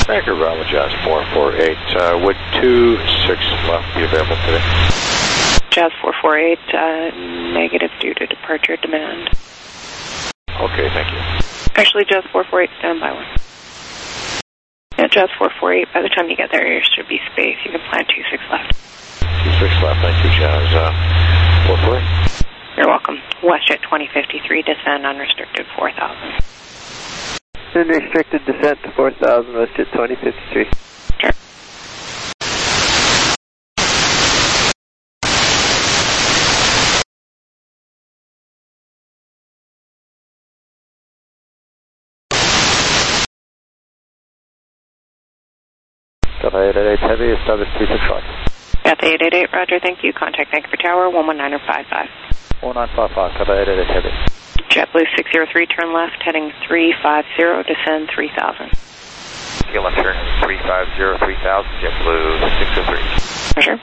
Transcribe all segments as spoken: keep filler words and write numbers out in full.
Anchor Bravo Jazz four four eight. Uh, would two six left be available today? Jazz four four eight, uh, negative due to departure demand. Okay, thank you. Actually, Jazz four four eight, stand by one. Yeah, Jazz four four eight, by the time you get there, there should be space. You can plan two six left. two six left, thank you, Jazz. Uh, four four eight. You're welcome. WestJet twenty fifty-three, descend unrestricted four thousand. Unrestricted descent to four thousand, WestJet twenty fifty-three. Sure. Delta eight eight eight Heavy, establish three six five. Delta eight eight eight, roger, thank you. Contact Vancouver Tower, one one nine five five. one nine five five, Delta eight eight eight Heavy. JetBlue six zero three, turn left, heading three five zero, descend three thousand. Take left turn, three five zero, three thousand, JetBlue six zero three. Roger.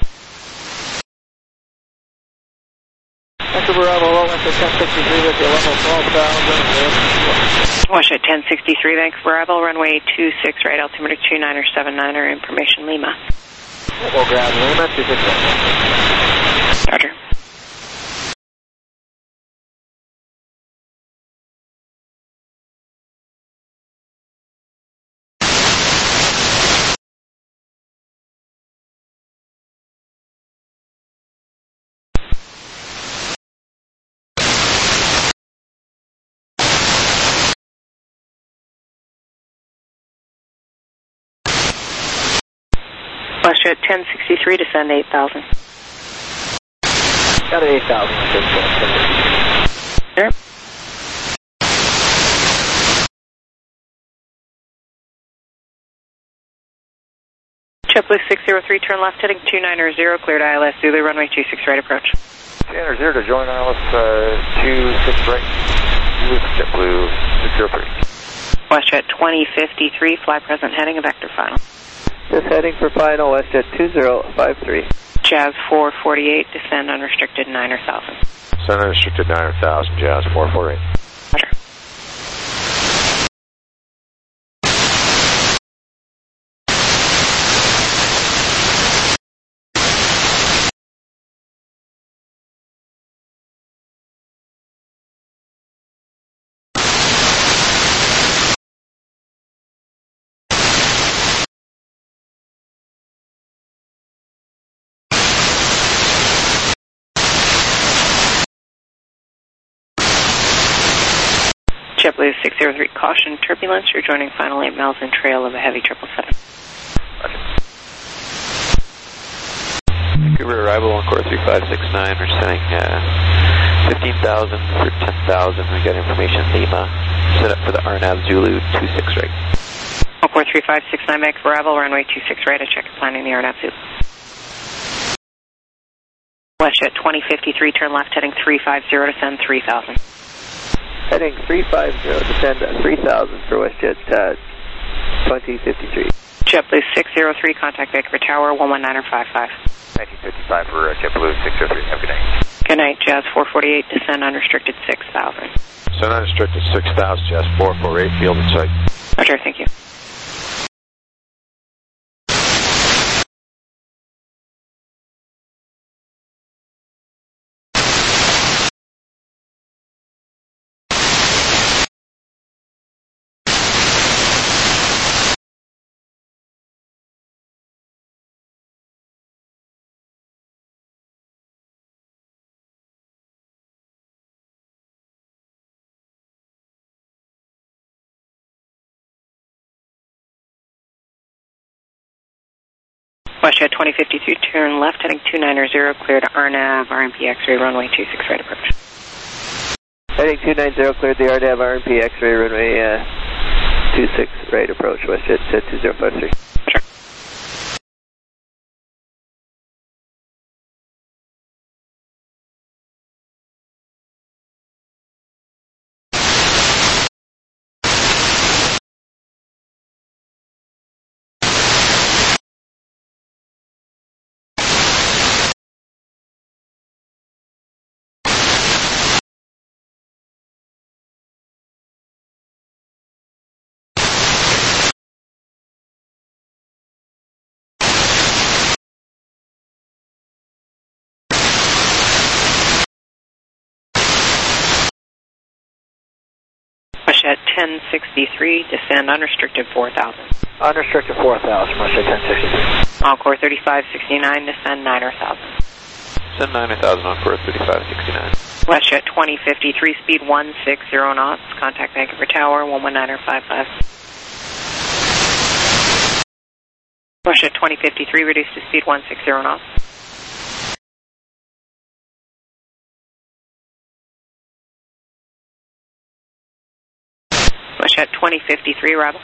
Vancouver Bravo, low wind to ten sixty-three with you, level twelve thousand. WestJet ten sixty-three, Vancouver Arrival, runway two six right, altimeter two niner seven niner, information Lima. Low ground, Lima, two six one. Roger. WestJet ten sixty-three, descend eight thousand. Got it, eight thousand. Sure. JetBlue six zero three, turn left, heading two niner zero, cleared I L S Zulu, runway two six right approach. two niner zero to join I L S uh, two six right, with JetBlue six zero three. WestJet twenty fifty-three, fly present heading, a vector final. Just heading for final, WestJet two zero five three. Jazz four forty-eight, descend unrestricted niner thousand. Descend unrestricted niner thousand, Jazz four four eight. Roger. JetBlue six zero three, caution turbulence. You're joining final eight miles in trail of a heavy triple seven. Vancouver arrival on core three five six nine. We're sending uh, fifteen thousand for ten thousand. We got information Lima. Set up for the R N A V Zulu two six right. On core three five six nine, Vancouver arrival, runway two six right. I check planning the R N A V Zulu. WestJet twenty fifty-three, turn left, heading three five zero, descend three thousand. Heading three five zero, descend three thousand for WestJet uh, twenty fifty-three. JetBlue six zero three, contact Vancouver Tower, one one niner five five. nineteen fifty-five for uh, JetBlue six zero three. Have a good night. Good night, Jazz four forty-eight, descend unrestricted six thousand. Descend unrestricted six thousand, Jazz four four eight, field in sight. Roger, thank you. WestJet twenty fifty-two, turn left, heading two niner zero, cleared R N A V, R M P X-ray, runway two six right approach. Heading two nine zero, cleared the R N A V, R M P X-ray, runway uh, two six right approach, WestJet two zero five three. WestJet ten sixty-three, descend unrestricted four thousand. Unrestricted four thousand, WestJet ten sixty-three. Encore thirty-five sixty-nine, descend niner thousand. Descend niner thousand, Encore thirty-five sixty-nine. WestJet twenty fifty-three, speed one six zero knots, contact Vancouver Tower, one one niner five five. WestJet twenty fifty-three, reduced to speed one six zero knots. WestJet twenty fifty-three, arrival.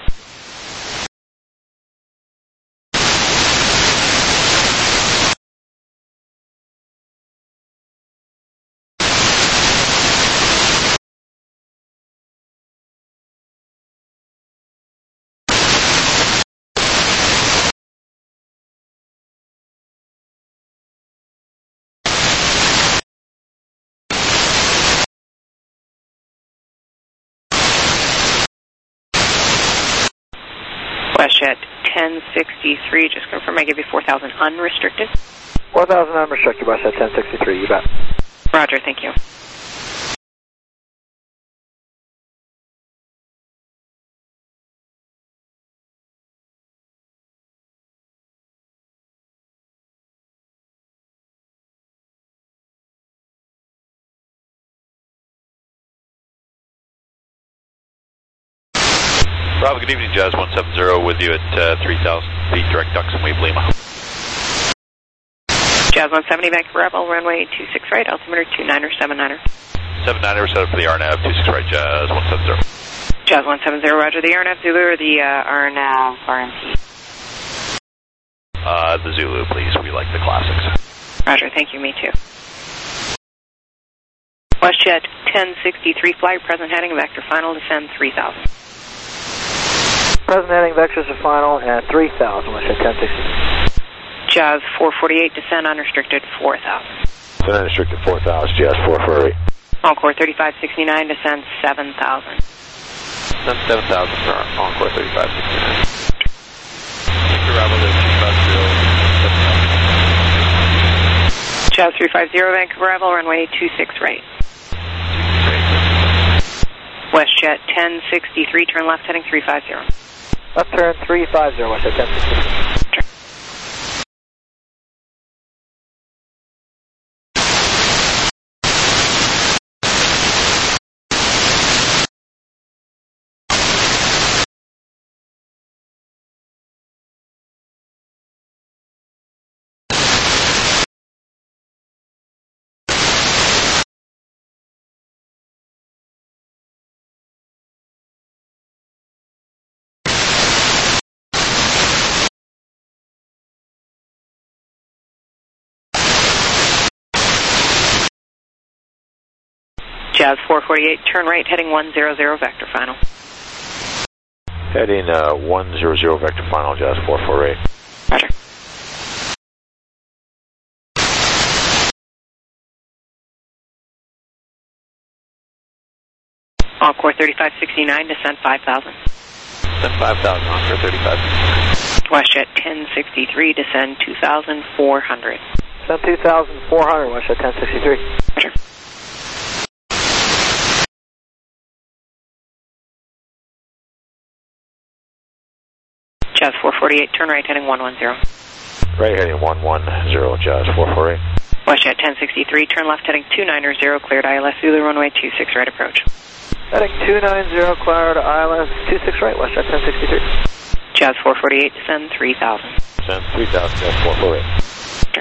WestJet ten sixty-three, just confirm I give you four thousand unrestricted. four thousand unrestricted, WestJet ten sixty-three, you bet. Roger, thank you. Bravo, good evening, Jazz one seven zero with you at uh, three thousand feet, direct ducks and wave Lima. Jazz one seventy, Vancouver Rebel, runway two six right, altimeter two niner seven niner. seven niner, set up for the R NAV, two six right, Jazz one seven zero. Jazz one seven zero, roger, the R NAV Zulu or the uh, R NAV R M P? Uh, the Zulu, please, we like the classics. Roger, thank you, me too. WestJet ten sixty-three, flight, present heading, vector final, descend three thousand. Present heading, vectors are final, and three thousand, WestJet ten sixty-three. Jazz four forty-eight, descend unrestricted four thousand. Descend unrestricted four thousand, Jazz four forty-eight. Encore thirty-five sixty-nine, descend seven thousand. Descend seven thousand for Encore thirty-five sixty-nine. Bravo, two five zero, seven thousand. Jazz three five zero, Vancouver Rebel, runway two six right. WestJet ten sixty-three, turn left heading three five zero. Left turn three five zero, WestJet ten sixty-three. Jazz four forty-eight, turn right heading one zero zero, vector final. Heading uh, one zero zero, vector final, Jazz four forty-eight. Roger. Encore thirty-five sixty-nine, descend five thousand. Descend five thousand, Encore thirty-five sixty-nine. WestJet ten sixty-three, descend two thousand four hundred. Descend two thousand four hundred, WestJet ten sixty-three. Roger. Jazz four forty-eight, turn right heading one one zero. Right heading one one zero, Jazz four forty-eight. WestJet ten sixty-three, turn left heading two niner zero, cleared I L S Zulu, runway two six right approach. Heading two nine zero, cleared I L S two six right, WestJet ten sixty-three. Jazz four forty-eight, descend three thousand. Descend three thousand, Jazz four forty-eight. Sure.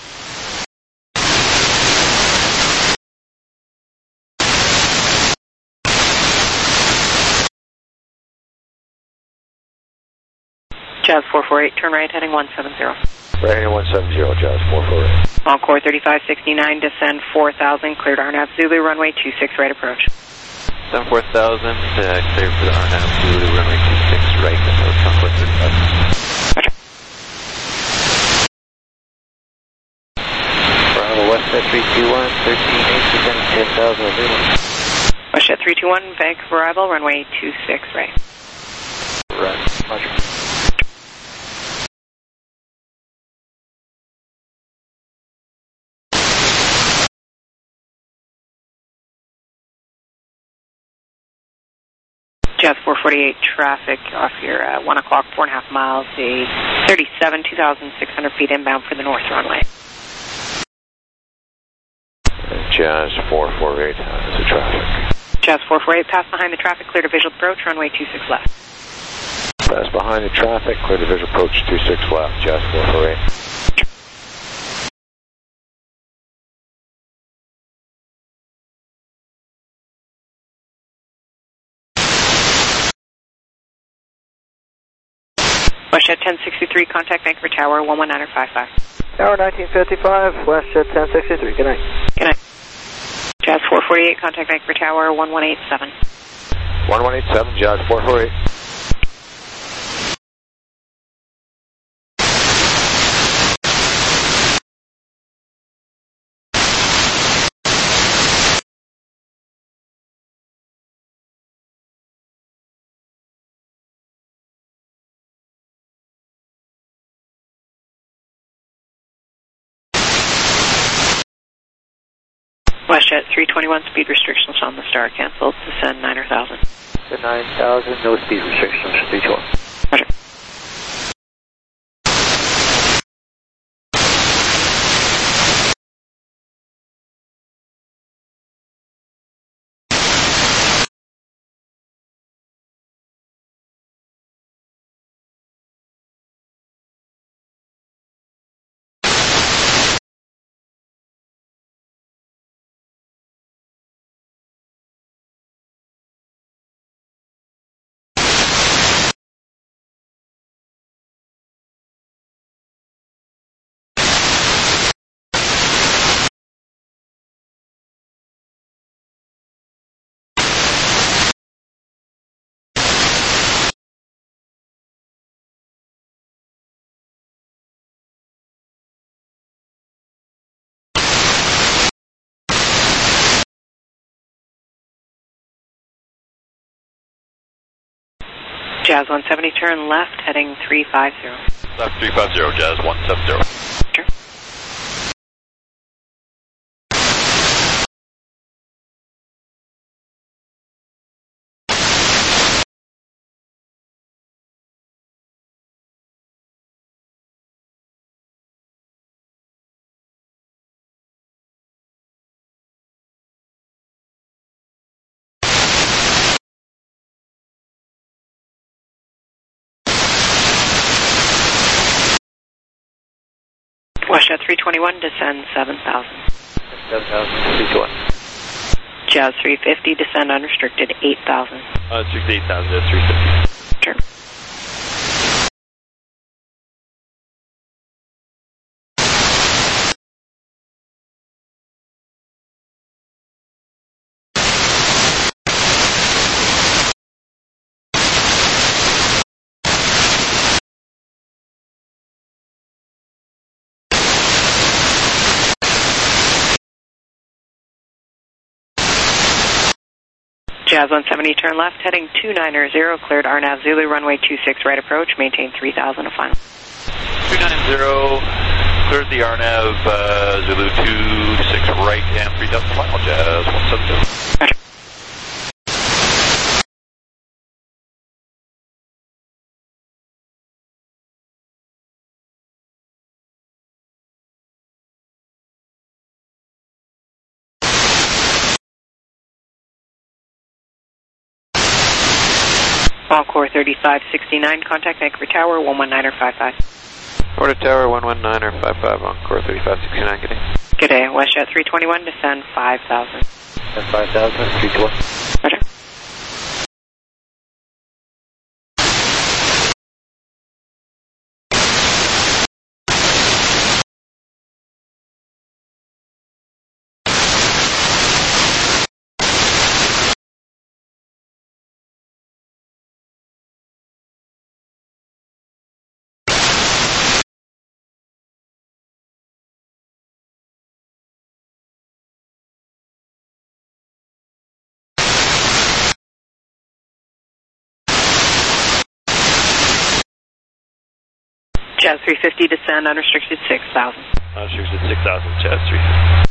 Jazz four forty-eight, turn right heading one seven zero. Right heading one seven zero, Jazz four forty-eight. Encore thirty-five sixty-nine, descend four thousand, cleared R NAV Zulu, runway two six right approach. Descend four thousand, uh, clear for the R NAV Zulu, runway two six right, and that's Encore thirty-five. Roger. Bravo, WestJet three two one, thirteen eight, descending ten thousand, Zulu. WestJet three two one, Vancouver arrival, runway two six right. Right, Roger. Jazz four forty-eight traffic off your uh, one o'clock, four and a half miles, a thirty-seven, two thousand six hundred feet inbound for the north runway. Jazz four forty-eight, how's the traffic? Jazz four forty-eight, pass behind the traffic, clear to visual approach, runway two six left. Pass behind the traffic, clear to visual approach, two six left, Jazz four forty-eight. WestJet ten sixty-three, contact Vancouver Tower, one one nine five five. Tower nineteen fifty-five, WestJet ten sixty-three, good night. Good night. Jazz four forty-eight, contact Vancouver Tower, one one eight seven. one one eight seven, Jazz four forty-eight. WestJet three twenty-one, speed restrictions on the Star canceled, descend niner thousand. The nine thousand, no speed restrictions, three twelve. Roger. Jazz one seventy, turn left, heading three five zero. Left three five zero, Jazz one seven zero. Sure. WestJet three twenty-one, descend seven thousand. seven thousand, three twelve. Jazz three fifty, descend unrestricted eight thousand. Uh, six eight thousand, Jazz three fifty. Sure. Jazz one seventy, turn left, heading two niner zero, cleared R NAV Zulu, runway two six right approach, maintain three thousand, a final. two nine zero, cleared the R NAV uh, Zulu two six right and three thousand final, Jazz one seven zero. Roger. Encore thirty-five sixty-nine, contact Vancouver Tower, one one nine five five. Order Tower, one one nine five five, Encore thirty-five sixty-nine, good day. Good day, WestJet three twenty-one, descend five thousand. And five thousand, three twelve. Roger. Jazz three fifty, descend unrestricted six thousand. Unrestricted six thousand, Jazz three fifty.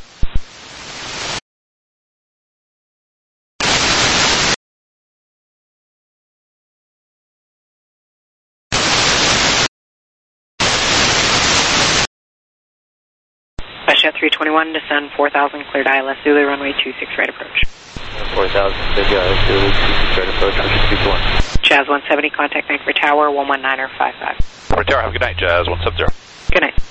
Jet three twenty-one, descend four thousand, cleared I L S Zulu, runway two six right approach. four thousand, cleared I L S Zulu, two six right approach, Ocean three two one. Jazz one seventy, contact Vancouver Tower, one one niner five five. Vancouver Tower, have a good night, Jazz one seventy. Good night.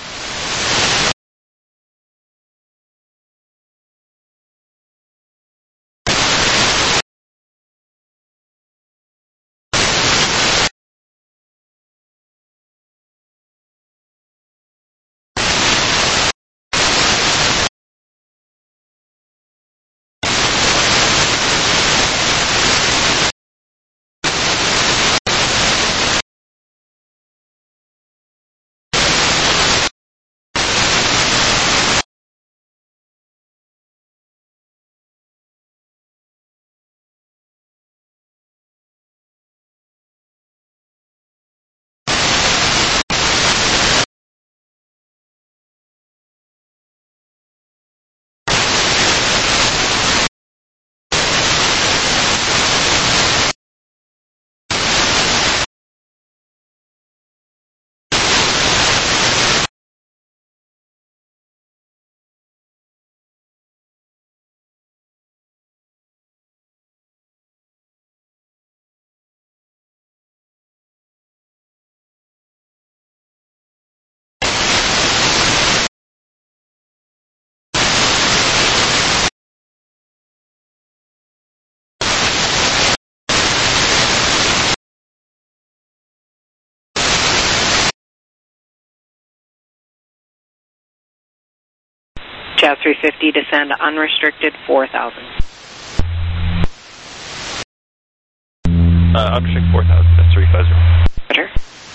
Jazz three fifty, descend unrestricted four thousand. Uh, unrestricted four thousand, that's three five zero. Roger.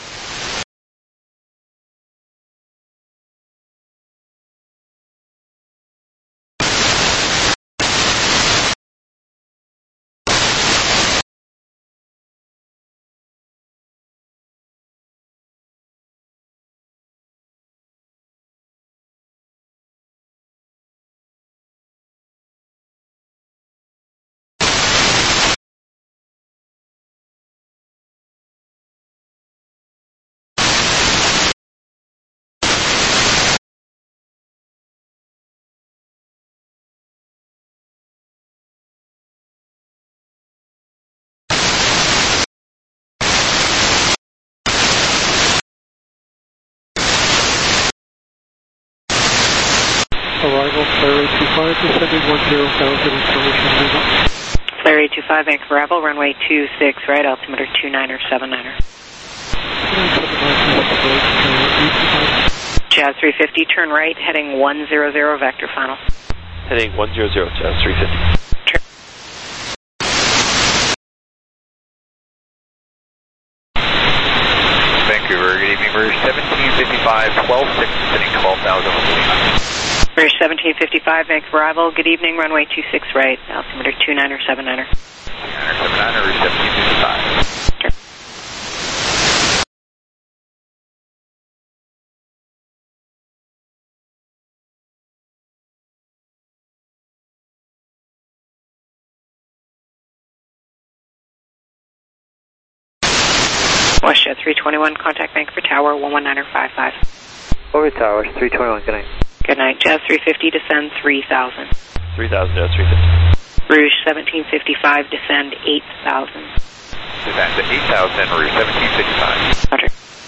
Arrival, Flare eight two five, descending one zero thousand, information Lima. Flare eight two five, Vancouver arrival, runway two six right, altimeter two niner seven niner. Jazz three fifty, turn right, heading one zero zero, vector final. Heading one zero zero, Jazz three fifty. Sure. Vancouver, good evening, Rouge seventeen fifty-five, twelve six, sitting twelve thousand. Rouge seventeen fifty-five, Vancouver arrival, good evening, runway two six right, altimeter two niner seven niner. two niner seven niner, Rouge seventeen fifty-five. Sure. WestJet three twenty-one, contact Vancouver Tower, one one niner five five. Over Towers, three twenty-one, good night. Good night. Jazz three fifty, descend three thousand. three thousand, Jazz three fifty. Rouge seventeen fifty-five, descend eight thousand. Descend to eight thousand, Rouge seventeen fifty-five. Roger.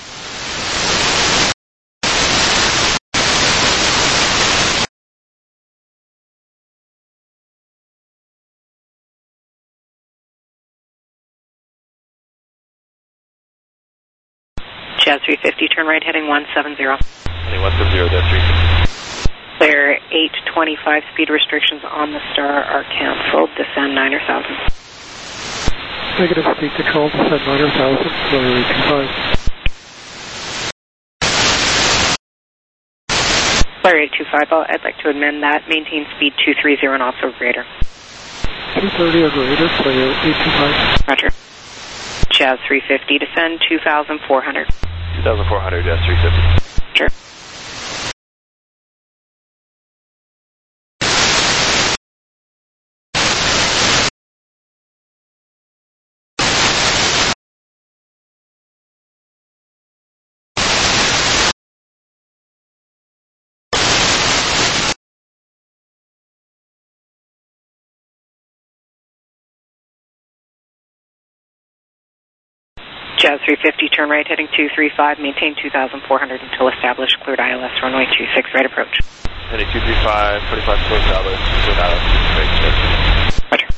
Jazz three fifty, turn right, heading one seven zero. Heading one seven zero, Jazz three fifty. Clear eight twenty-five, speed restrictions on the Star are canceled. Descend niner thousand. Negative speed control, descend niner thousand, Flare eight two five. Flare eight two five, I'd like to amend that. Maintain speed two thirty knots or greater. two thirty or greater, Flare eight two five. Roger. Jazz three fifty, descend two thousand four hundred. two thousand four hundred, Jazz three fifty. Sure. Jazz three fifty, turn right heading two three five, maintain two thousand four hundred until established, cleared I L S runway two six, right approach. Heading two three five, forty-five close Dallas, cleared I L S, right, check. Roger.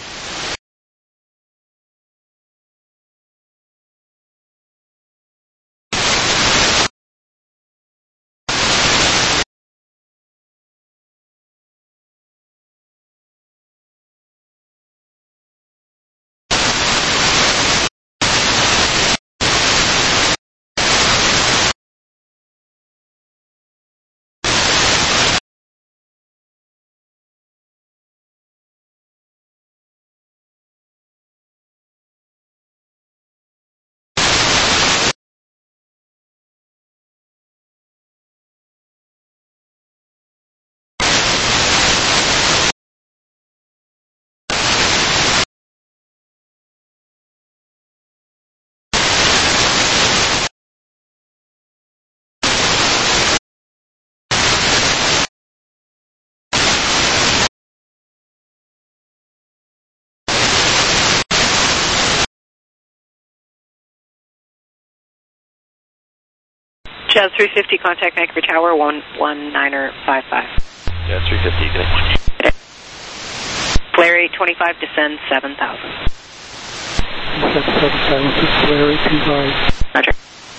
Jazz three fifty, contact Anchorage Tower, one one niner five five. Jazz three fifty, good day. Flare eight twenty-five, descend seven thousand. Descend seven thousand, Flare eight two five. Roger.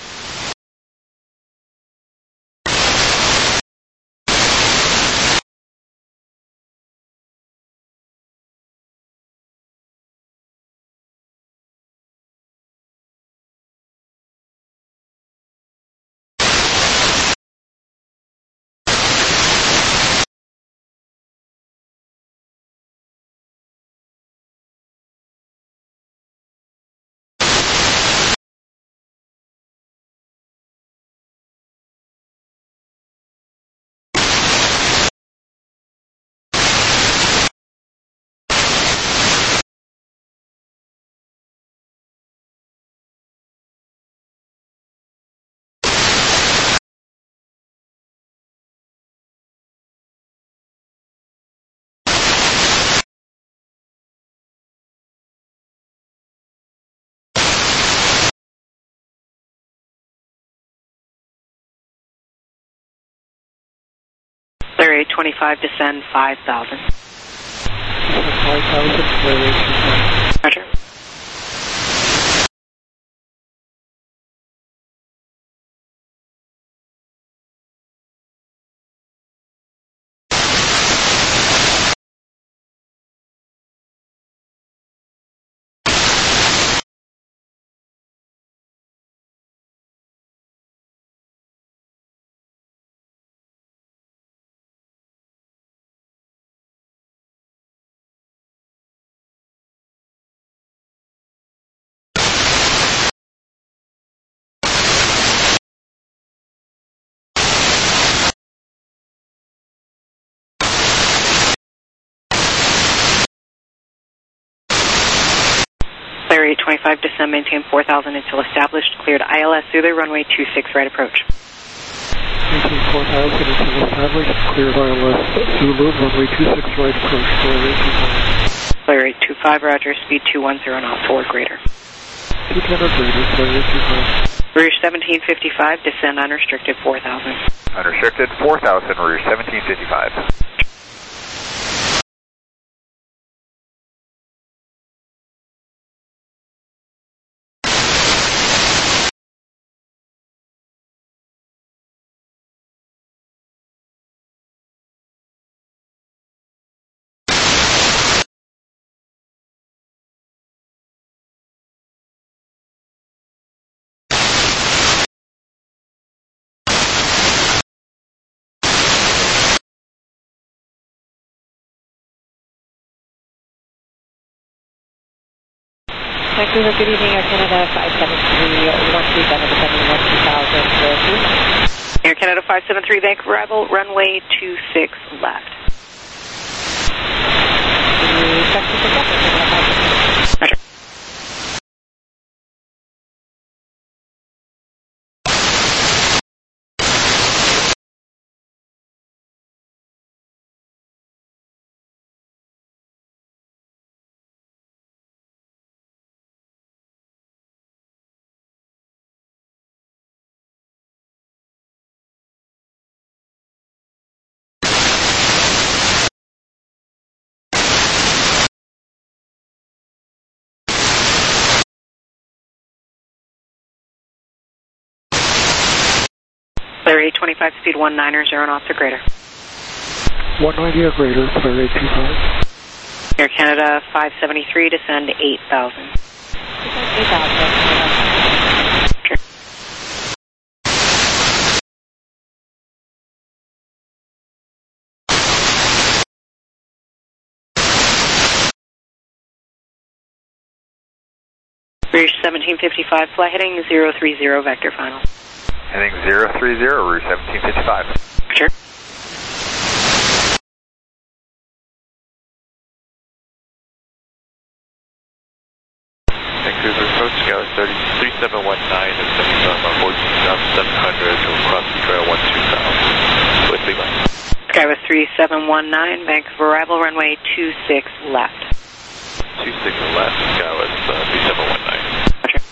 Flare eight twenty-five, descend five thousand. Descend five thousand, Flare eight two five. Roger. Flare eight twenty-five, descend, maintain four thousand until established, cleared I L S Zulu, runway two six, right approach. Maintain four thousand until established, cleared I L S Zulu, runway two six, right approach, Flare eight two five. Flare eight two five, roger, speed two one zero knots, forward greater. two ten or greater, Flare eight two five. Rouge seventeen fifty-five, descend unrestricted four thousand. Unrestricted four thousand, Rouge seventeen fifty-five. Vancouver, good evening, Air Canada five seven three, one three seven, descending one two thousand, for Air Canada five seven three, Vancouver arrival, runway two six left. Roger. Clear eight twenty-five, speed one nine or zero knots or greater. one ninety or greater, clear eight two five. Air Canada five seventy-three, descend eight thousand. eight thousand. Sure. Rouge seventeen fifty-five, fly heading zero three zero, vector final. Heading zero three zero, Rouge seventeen fifty-five. Sure. Vancouver approach, Skywas three seven one nine, descending from fourteen thousand seven hundred to cross the trail one two thousand. With Lima. Skywest three seven one nine, Vancouver arrival, runway two six left. two six left, Skywas uh, three seven one nine. Roger.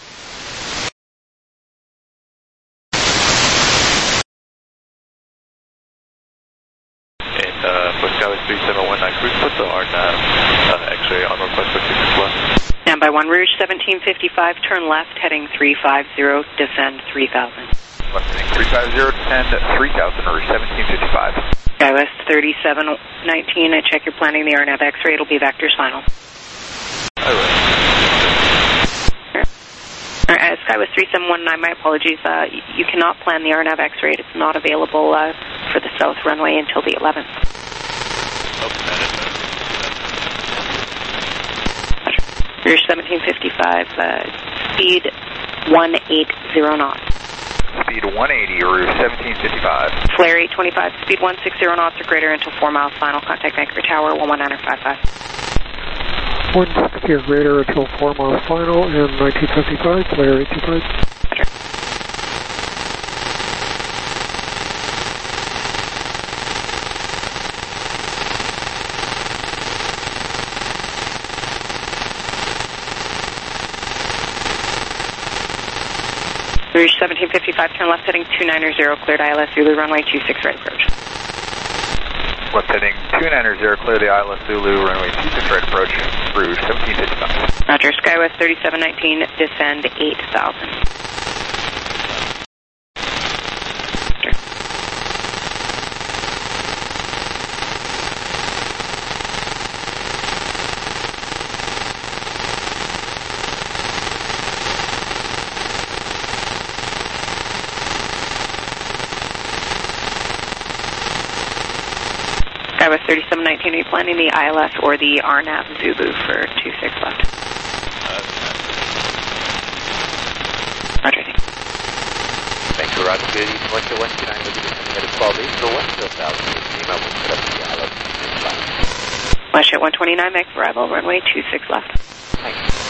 And uh, for Skywest three seven one nine, can we put the R N A V uh, X-ray on request for two six left? Stand by one, Rouge seventeen fifty-five, turn left, heading three five zero, descend three thousand. Left heading three five zero, descend three thousand, Rouge seventeen fifty-five. Skywest thirty-seven nineteen, I check you're planning the R N A V X-ray, it'll be vectors final. Alright. All right, uh, Skywest three seven one nine, my apologies, uh, you cannot plan the R N A V X-ray, it's not available uh, for the south runway until the eleventh. Rouge seventeen fifty-five, uh, speed one eighty knots. Speed one eighty, Rouge seventeen fifty-five. Flare eight twenty-five, speed one sixty knots or greater until four miles final. Contact Vancouver Tower one one nine five five. one sixty or greater until four miles final, and nineteen fifty-five, flare eight two five. Rouge seventeen fifty-five, turn left heading two nine zero, cleared I L S Zulu, runway two six right approach. Left heading two nine zero, clear the I L S Zulu, runway two six right approach, Rouge seventeen fifty-five. Roger, Skywest thirty-seven nineteen, descend eight thousand. Skywest thirty-seven nineteen, are you planning the I L S or the R N A V Zulu for two six left? Roger, thank you. Vancouver, Roger, good evening, Western one two nine, will be descending at twelve eight, so one zero thousand, Lima, will set up the I L S two six five. Westjet one twenty-nine, Vancouver arrival, runway two six left. Thanks.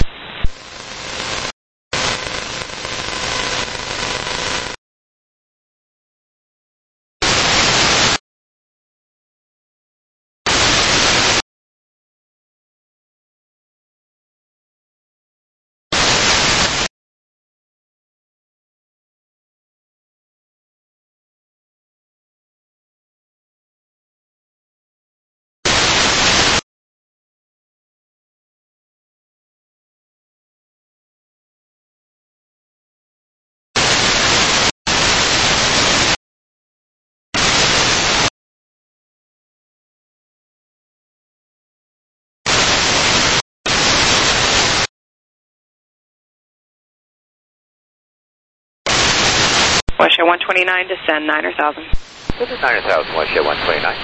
Westjet one twenty-nine, descend nine thousand. This is nine thousand, Westjet one twenty-nine.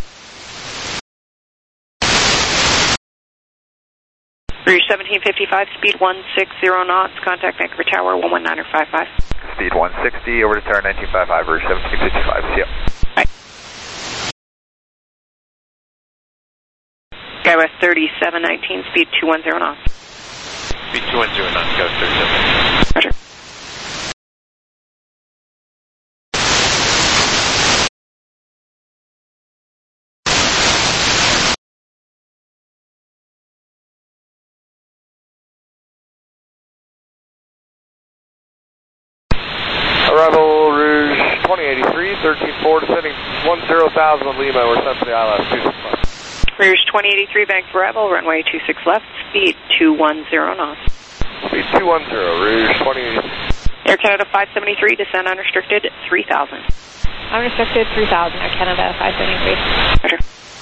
Rouge seventeen fifty-five, speed one sixty knots, contact Vancouver Tower one one nine five five. Speed one sixty, over to tower nineteen fifty-five, Rouge seventeen fifty-five, see ya. Right. Skywest thirty-seven nineteen, speed two one zero knots. Speed two one zero knots, Skywest thirty-seven. Roger. Arrival Rouge twenty eighty-three, thirteen four, descending one zero thousand on Lima, we're sent to the I L S two six five. Rouge twenty eighty-three, Vancouver arrival, runway two six left, speed two one zero knots. Speed two one zero, Rouge twenty eighty-three. Air Canada five seventy-three, descend unrestricted three thousand. Unrestricted three thousand, Air Canada five seventy-three. Roger.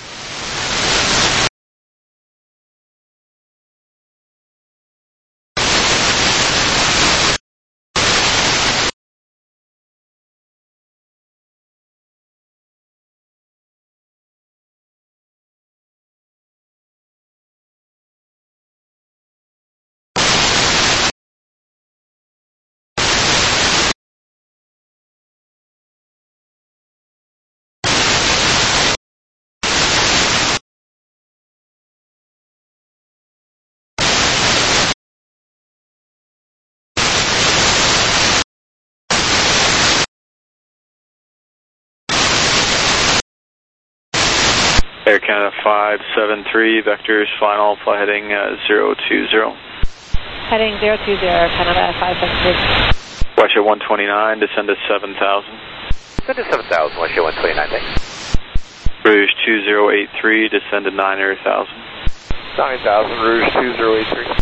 Air Canada five seven three, vectors final, fly heading uh, zero two zero. Heading zero two zero, Canada five seven three. Russia one twenty-nine, descend to seven thousand. Descend to seven thousand, Russia one twenty-nine, thanks. Rouge two zero eight three, descend to nine thousand. nine thousand, Rouge two zero eight three.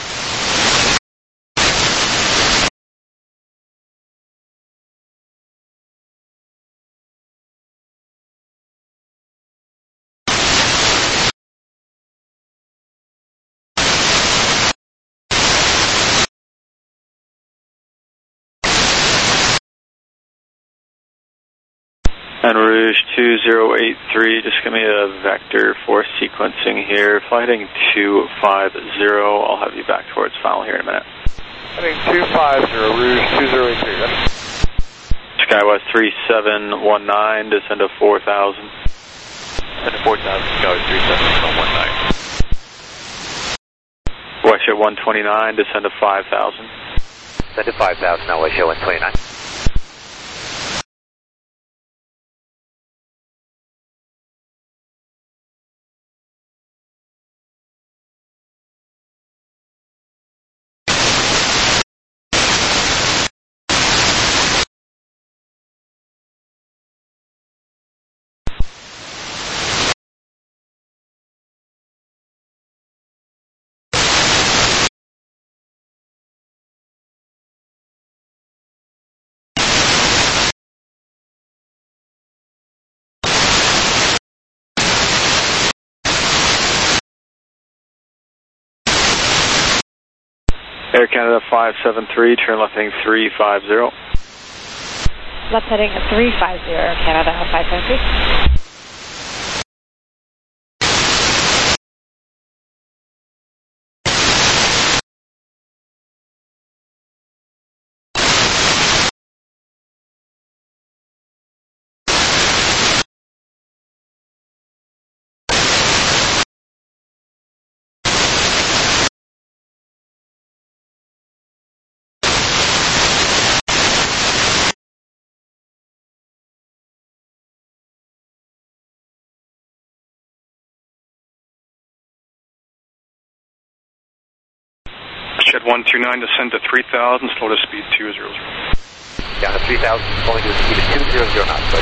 And Rouge two zero eight three, just give me a vector for sequencing here. Fly heading two five zero, I'll have you back towards final here in a minute. Heading two five zero, Rouge two zero eight three, ready? SkyWest three seven one nine, descend to four thousand. Descend to four thousand, SkyWest three seven one nine. Russia one twenty-nine, descend to five thousand. Descend to five thousand, now Russia one twenty-nine. Air Canada five seven three, turn left heading three five zero. Left heading three five zero, Canada five seven three. Shed one two nine, descend to three thousand, slow to speed two zero zero. Down to three thousand, going to the speed of two zero zero knots,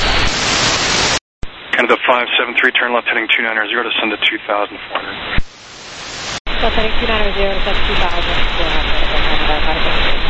Canada five seven three, turn left heading two nine zero, descend to two thousand four hundred. Left heading two nine zero, descend to two thousand four hundred, Canada five seven three.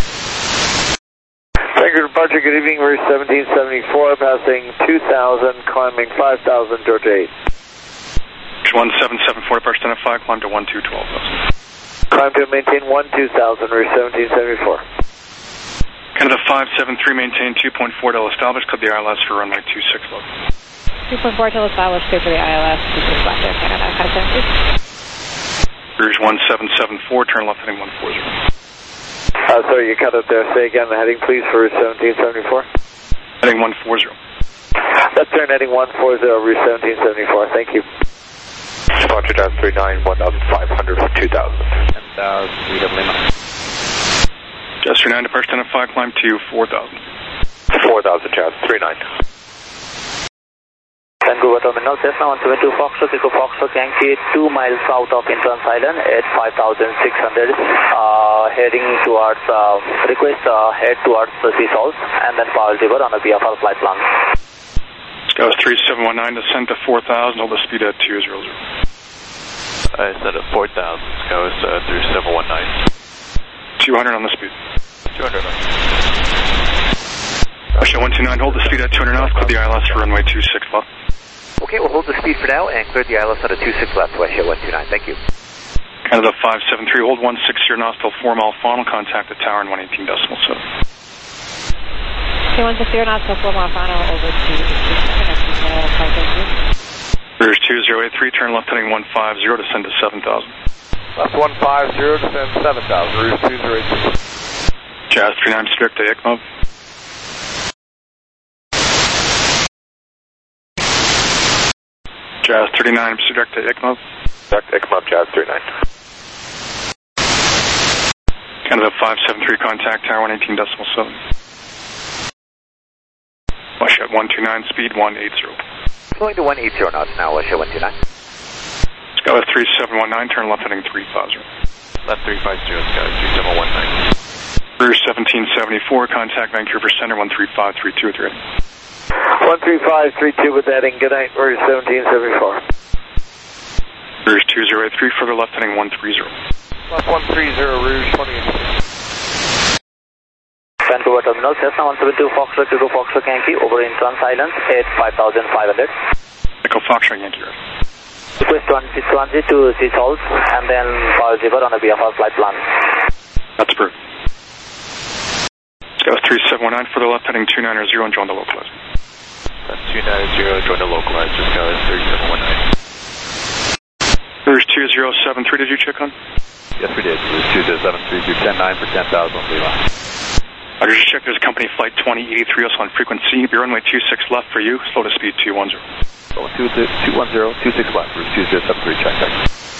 Tanker departure, good evening, Rouge seventeen seventy-four, passing two thousand, climbing five thousand, Georgia eight. one seven seven four, departure identify, climb to one two twelve thousand. Climb to maintain one two thousand, Rouge seventeen seventy-four. Canada five seven three, maintain two point four till established, clip the I L S for runway two six level. two point four till established, clear for the I L S, two six left Air Canada five seven three. Rouge one seven seven four, turn left heading one four zero. Uh, sorry, you cut up there. Say again the heading, please, for Rouge seventeen seventy-four. Heading one four zero. Left turn heading one four zero, Rouge seventeen seventy-four. Thank you. Departure down three nine, one thousand five hundred for two thousand. ten thousand, three double nine. Just three nine, departure identify, climb to four thousand. four thousand, Jazz three nine. Vancouver Terminal, Cessna one seven two Foxtrot, Echo Foxtrot, Yankee, two miles south of Entrance Island at five thousand six hundred, uh, heading towards, uh, request uh, head towards the sea salt, and then Powell River on a V F R flight plan. That was three seven one nine, descend to four thousand, hold the speed at two zero zero. I said at four thousand, Scout uh, through seven one nine. two hundred on the speed. two hundred knots. Westjet one two nine, hold the speed at two hundred knots, clear the I L S for runway two six left. Okay, we'll hold the speed for now and clear the I L S at a two six left, Westjet one two nine. Thank you. Canada five seven three, hold one six zero knots till four mile final, contact the tower in one eighteen decimal seven. Okay, one six zero knots till four mile final, over to Rouge two zero eight three, turn left heading one five zero, descend to seven thousand. Left one five zero, descend seven thousand, Rouge two zero eight three. Jazz three nine, strict to I C M O B. Jazz thirty-nine, direct to I C M O B. Direct to I C M O B, Jazz thirty-nine. Canada five seven three, contact tower one eighteen decimal seven. Westjet one two nine, speed one eight zero. Going to one eight zero knots now, Westjet one two nine. Skyline three seven one nine, turn left heading three five zero. Left three five zero, Skyline three seven one nine. Rouge seventeen seventy-four, contact Vancouver Center one three five three two three. one three five three two with that, and good night, Rouge seventeen seventy-four. Rouge two zero eight three, further left heading one three zero. Left one three zero, Rouge twenty-eight. Vancouver Terminal, Cessna one seven two Foxtrot, Echo Foxtrot Yankee, over in Trans Islands at five thousand five hundred. Echo Foxtrot Yankee. Request transit, transit to Seasalt and then power zipper on the V F R flight plan. That's approved. Skyline three seven one nine, further left heading two nine zero and join the localizer. That's two nine zero, join the localizer, Skyline three seven one nine. Rouge two zero seven three, did you check on? Yes, we did. Rouge two zero seven three through ten nine for ten thousand on Lima. I just checked there's company flight twenty eighty-three, also on frequency. Be runway two six left for you, slow to speed two one zero. two one zero, two six left, Rouge two zero seven three, check back.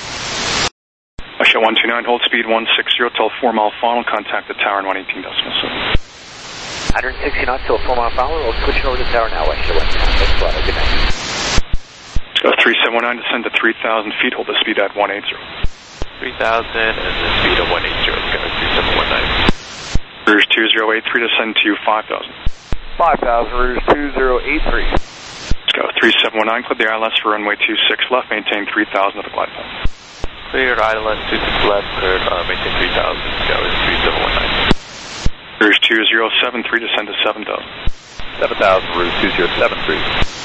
Westjet one two nine, hold speed one six zero till four mile final, contact the tower in one eighteen decimal seven. one hundred sixty knots till four mile final, we'll switch over to the tower now, Westjet one two nine. Thanks a lot, good night. Skyline three seven one nine, descend to three thousand feet, hold the speed at one eighty. three thousand and the speed of one eighty, Skyline three seven one nine. Rouge two zero eight three, descend to five thousand. five thousand, Rouge two zero eight three. Skyline three seven one nine, clear the I L S for runway two six left, maintain three thousand at the glide path. Clear I L S two six left, clear, uh, maintain three thousand, Skyline three seven one nine. Rouge two zero seven three, descend to seven thousand. seven thousand, Rouge two zero seven three.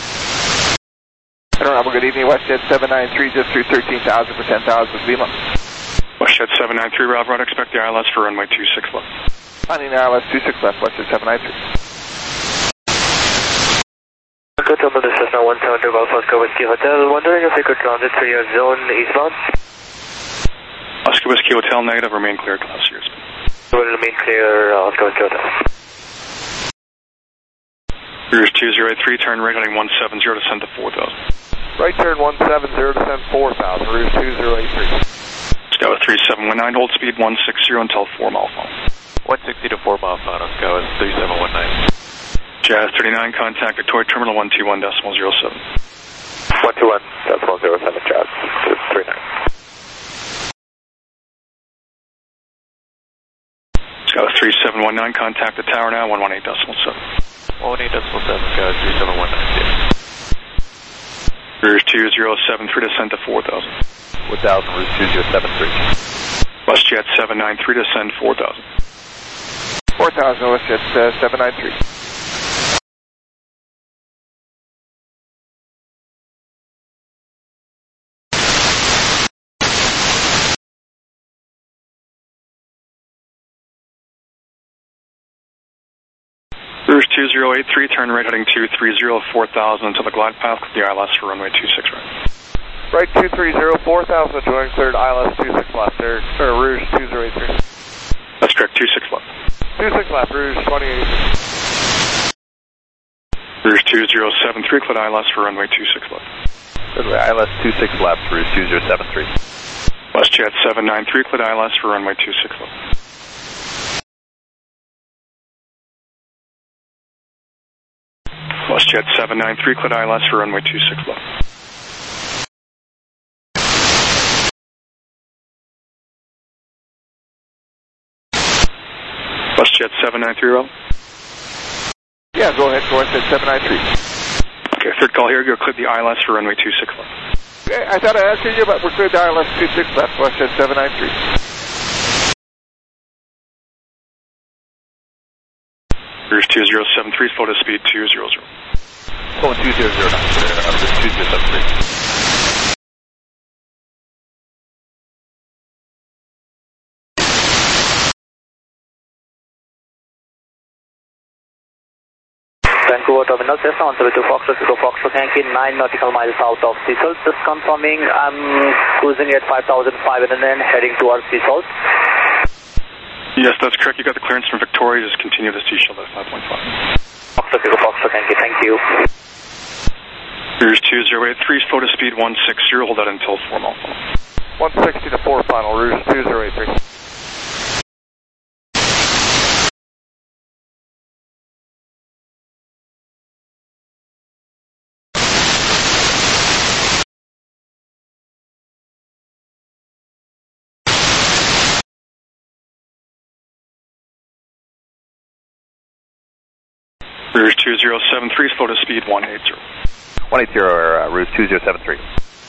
I don't have a good evening, Westjet seven nine three, just through thirteen thousand for ten thousand, Lima. Westjet seven nine three, Route right, expect the I L S for runway two six left. Finding I L S two six left, Westjet seven nine three. Good Terminal, this is now one seven two Golf Oscar Whiskey Hotel. Wondering if you could transit through your zone eastbound? Oscar Whiskey Hotel, negative, remain clear, class years. Will remain clear, uh, Oscar Whiskey Hotel. Rouge two zero eight three, turn right heading one seven zero, descend to four thousand. Right turn one seven zero, descend four thousand, Rouge two zero eight three. Skyline three seven one nine, hold speed one six zero until four mile final. one sixty to four mile final, Skyline three seven one nine. Jazz thirty-nine, contact Victoria Terminal one two one decimal zero seven. one two one decimal zero seven, Jazz three nine. Skyline three seven one nine, contact the tower now one one eight decimal seven. one eight decimal seven, Skyline three seven one nine, yeah. Rouge two zero seven three, descend to four thousand. one thousand, Rouge two zero seven three. Westjet seven nine three, descend four thousand. four thousand, Westjet uh, seven nine three. Rouge two zero eight three, turn right heading two three zero, four thousand until the glide path, with the I L S for runway two six right. Right two three zero, four thousand, joining third I L S two six left, there, or Rouge two zero eight three. That's correct, two six left. two six left, Rouge twenty-eight. Rouge two zero seven three, clear I L S for runway two six left. Runway I L S two six left, Rouge two zero seven three. Westjet seven nine three, clear I L S for runway two six left. Westjet seven nine three, clear I L S for runway two six left. Westjet seven nine three, Rob? Yeah, go ahead, go ahead, seven nine three. Okay, third call here, go clip the I L S for runway two six left. Okay, I thought I answered you, but we're clear to I L S two six left, Westjet seven nine three. Rouge two zero seven three, photo speed two zero zero. Going two zero zero nine, clear, uh, Rouge two zero seven three. Vancouver Terminal, Cessna one seven two Foxtrot, Echo Foxtrot, Yankee, nine nautical miles south of Sea Salt. Just confirming, I'm cruising at five thousand five hundred and heading towards Sea Salt. Yes, that's correct. You got the clearance from Victoria. Just continue to Sea Salt at five point five. Foxtrot, Echo Foxtrot, Yankee, thank you. Rouge two zero eight three, photo speed one six zero, hold that until four mile final. one sixty to four final, Rouge two zero eight three. Rouge two zero seven three, photo speed one eight zero. one eight zero, uh, Rouge two zero seven three.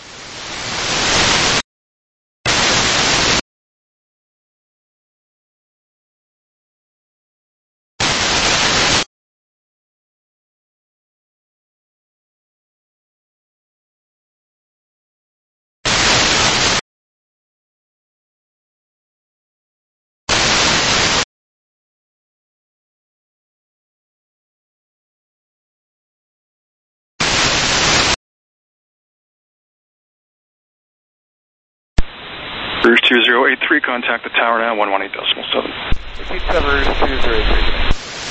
Rouge two zero eight three, contact the tower now, one one eight decimal seven. eighteen seven, Rouge two zero eight three.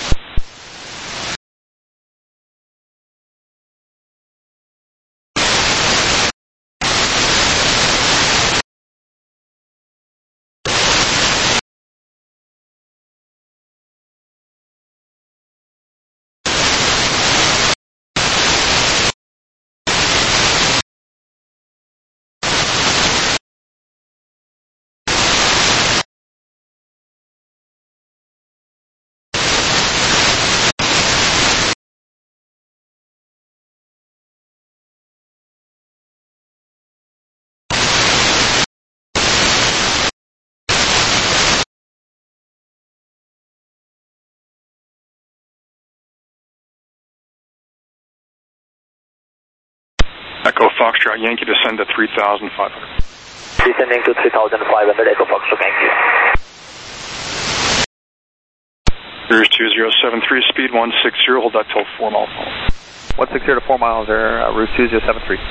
Echo Foxtrot, Yankee, descend to three thousand five hundred. Descending to three thousand five hundred, Echo Foxtrot, Yankee. Rouge two zero seven three, speed one six zero, hold that till four mile final. one six zero to four miles there, uh, Rouge two zero seven three.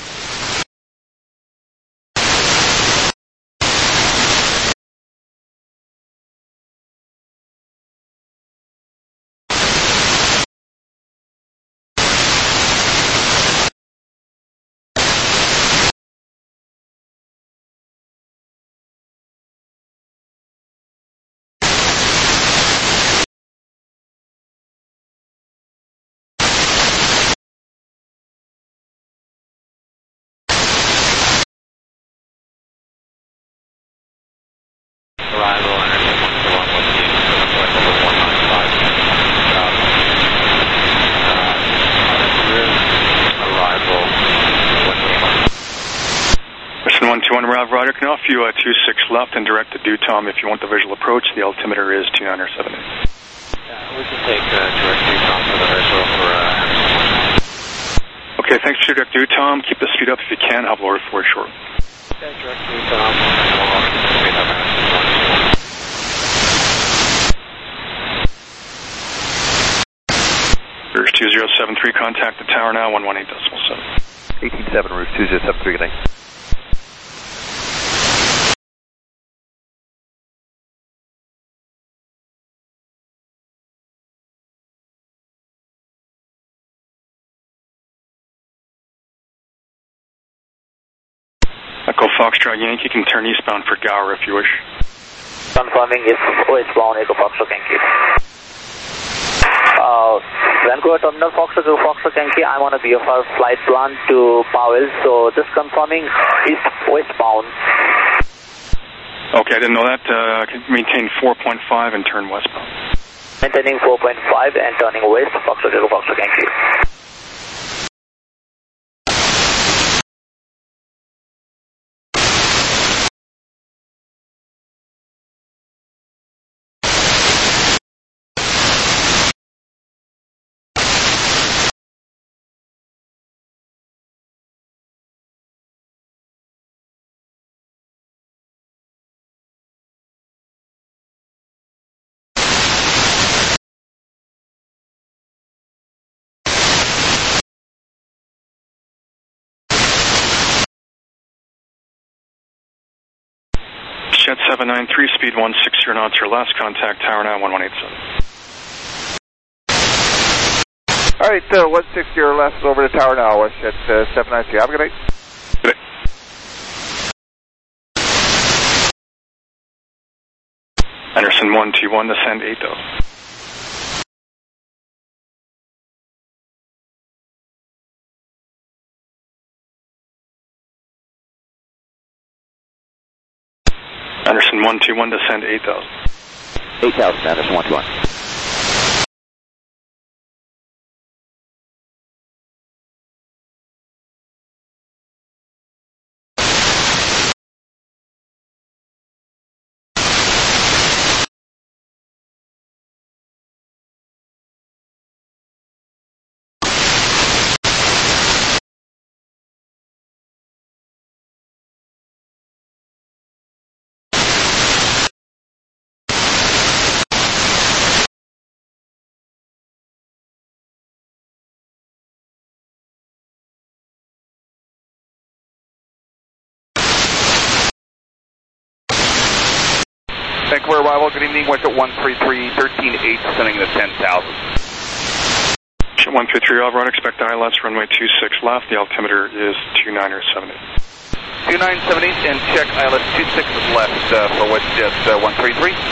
Arrival, Anderson one two one one eight, Northwest over one nine five. Arrival, one eight. Mission one two one, Rav Ryder, can I offer you a two six left and direct to Dutom if you want the visual approach. The altimeter is two nine seven eight. Yeah, we can take uh, direct Dutom for the visual for uh, Anderson. Okay, thanks for direct Dutom. Keep the speed up if you can. I'll lower for it shortly. Okay, direct Dutom, we'll walk the speed up Anderson one two one. Rouge two zero seven three, contact the tower now, one one eight decimal seven. eighteen seven, Rouge two zero seven three, good night. Echo Foxtrot, Yankee, can turn eastbound for Gower if you wish. Confirming is westbound, Echo Foxtrot, Yankee. Uh, Vancouver Terminal, Foxtrot, Echo Foxtrot, Yankee. I'm on a V F R flight plan to Powell, so just confirming east westbound. Okay, I didn't know that. Uh, maintain four point five and turn westbound. Maintaining four point five and turning west, Foxtrot, Echo Foxtrot, Yankee. seven nine three, speed one sixty knots or less, contact tower now one one eight seven. All right, uh, one sixty or less over to tower now, West at uh, seven nine three. Have a good night. Good night. Anderson one two one, descend eight thousand. Anderson one two one, descend eight thousand. eight thousand, Anderson one two one. Vancouver arrival, good evening, West at one three three, thirteen eight, sending the ten thousand. one three three, Alvarado, expect I L S, runway two six left, the altimeter is two nine seven eight. two nine seven eight, and check I L S two six left uh, for WestJet uh, one three three.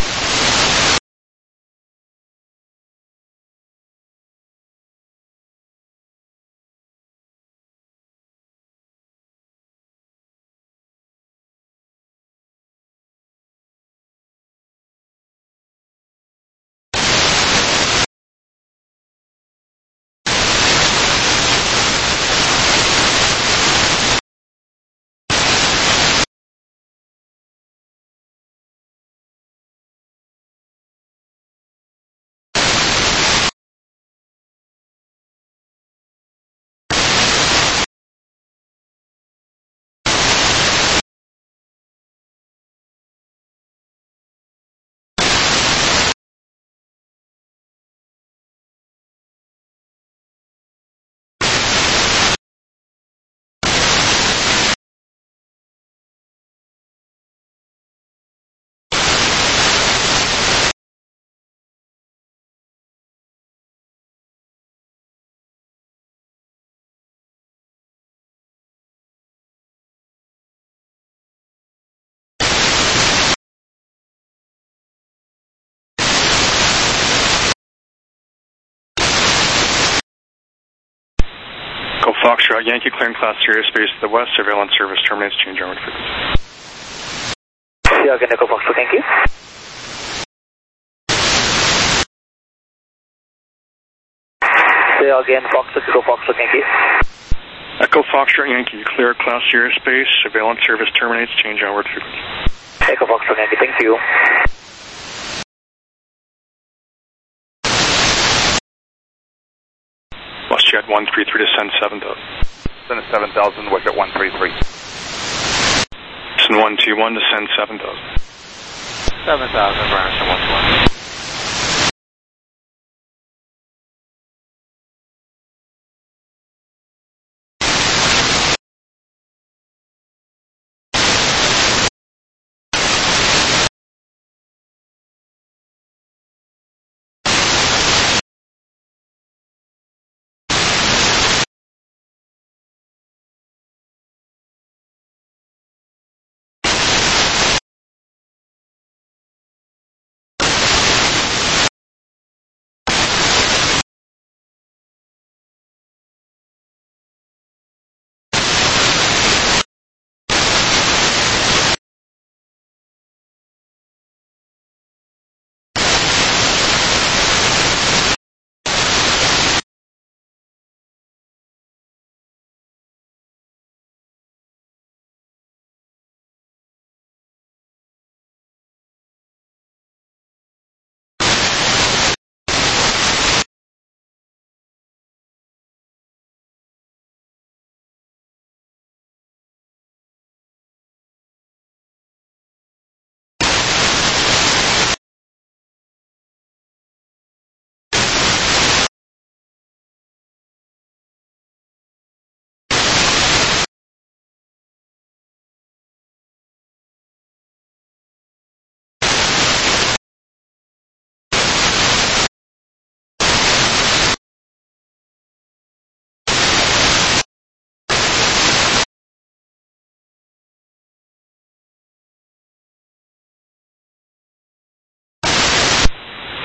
Foxtrot, Yankee clearing class three airspace to the west, surveillance service terminates, change onward frequency. Yeah, again, Echo Foxtrot, thank you. Say again, Foxtrot, Echo Foxtrot, thank you. Echo Foxtrot, Yankee, clear class three airspace, surveillance service terminates, change onward frequency. Echo Foxtrot, Yankee, thank you. WestJet one three three, descend seven thousand. Descend seven thousand, WestJet one three three. Descend one two one, descend seven thousand. seven thousand, Anderson one two one.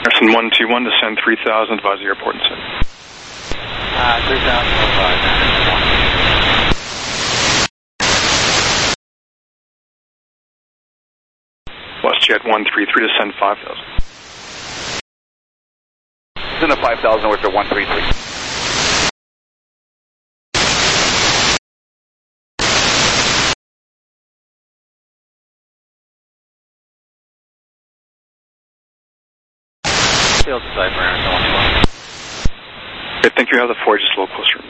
Anderson one two one, descend three thousand, advise the airport and set. Uh, three thousand, advise. WestJet one three three, descend five thousand. Descend to five thousand, we're at one three three. Field decipher, Anderson one two one. I think you have the four, just a little closer.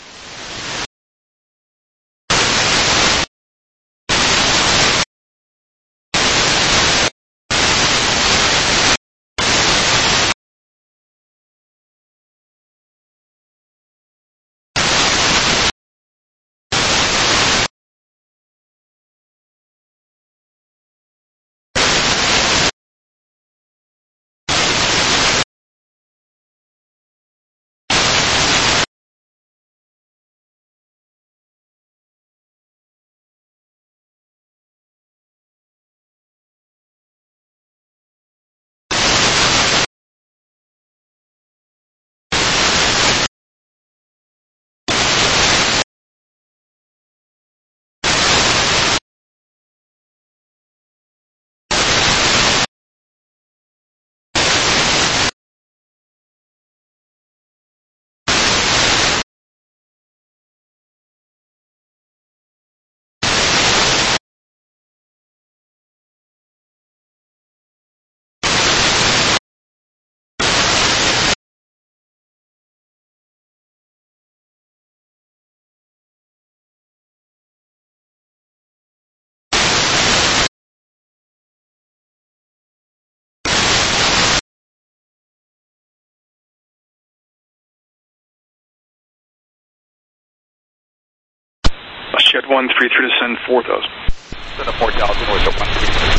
WestJet one three three, descend four thousand. Descend to four thousand, we're at one three three.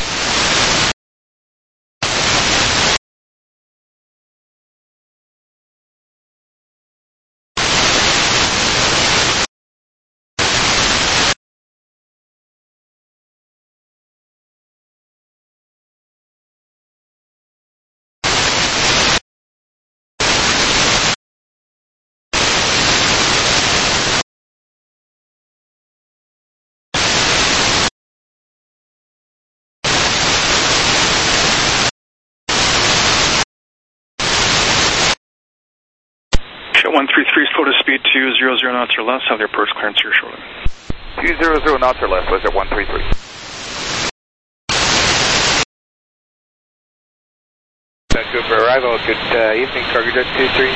one three three, slow to speed two zero zero knots or less, have the approach clearance here shortly. two zero zero knots or less, was at one three three. Vancouver arrival, good uh, evening, Cargojet two three.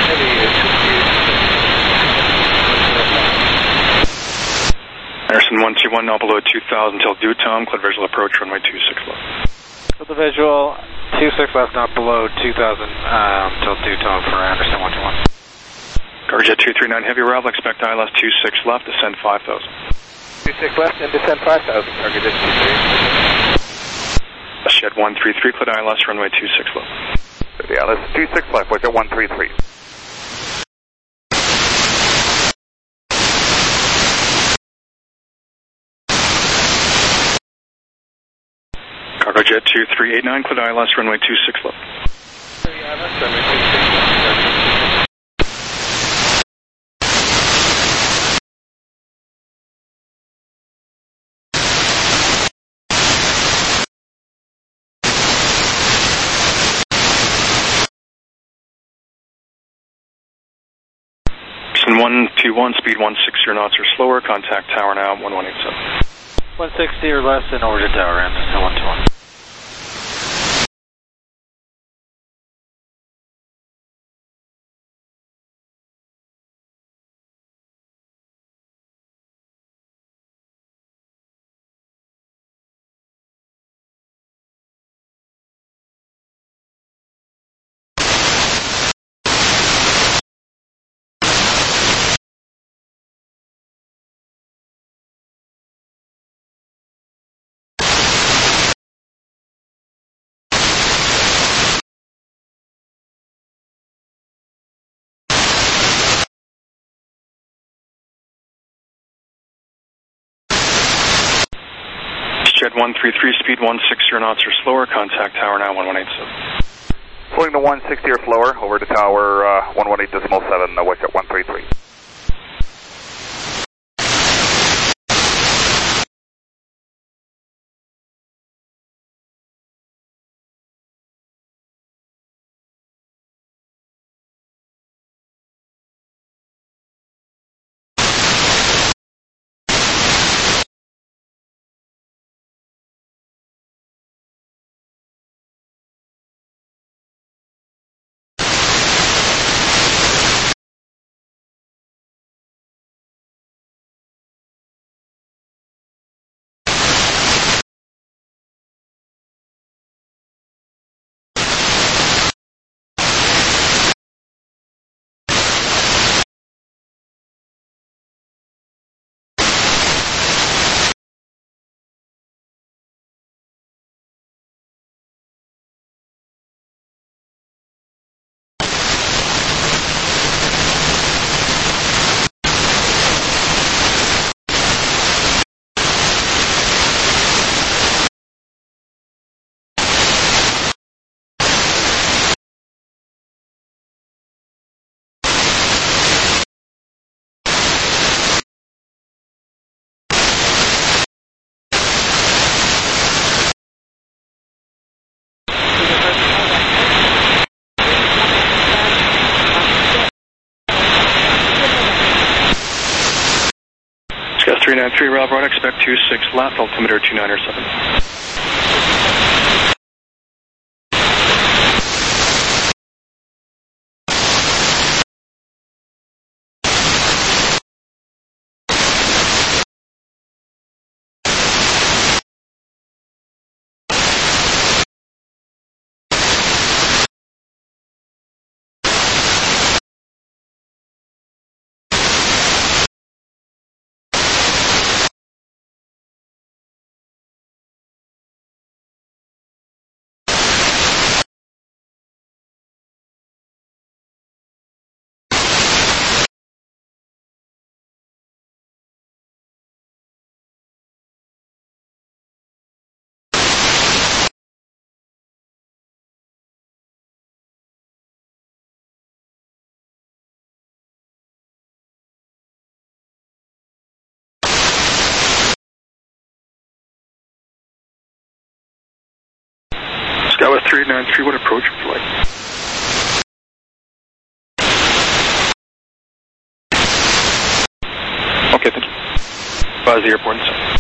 Anderson one two one, now below two thousand till due time, clear visual approach, runway two six left. So the visual, two six left, not below two thousand um, till due time for Anderson one two one. Cargojet two three nine, heavy arrival, expect I L S two six left, descend five thousand. two six left and descend five thousand, Cargojet two three. WestJet one three three, clear I L S, runway two six left. The I L S two six left, we're at one three three. Cargojet two three eight nine, clear I L S, runway two six left. one two one, speed one sixty knots or slower, contact tower now, one one eight seven. one sixty or less and over to tower, Anderson one two one. WestJet one three three, speed one sixty knots or slower, contact tower now, one one eight seven. going to one sixty or slower, over to tower uh, one eighteen point seven, uh, watch at one three three. three nine three, Rob Rod, expect two six left, altimeter two nine seven. Skywest three nine three, what approach would you like? Okay, thank you. Buzz the airport and stuff.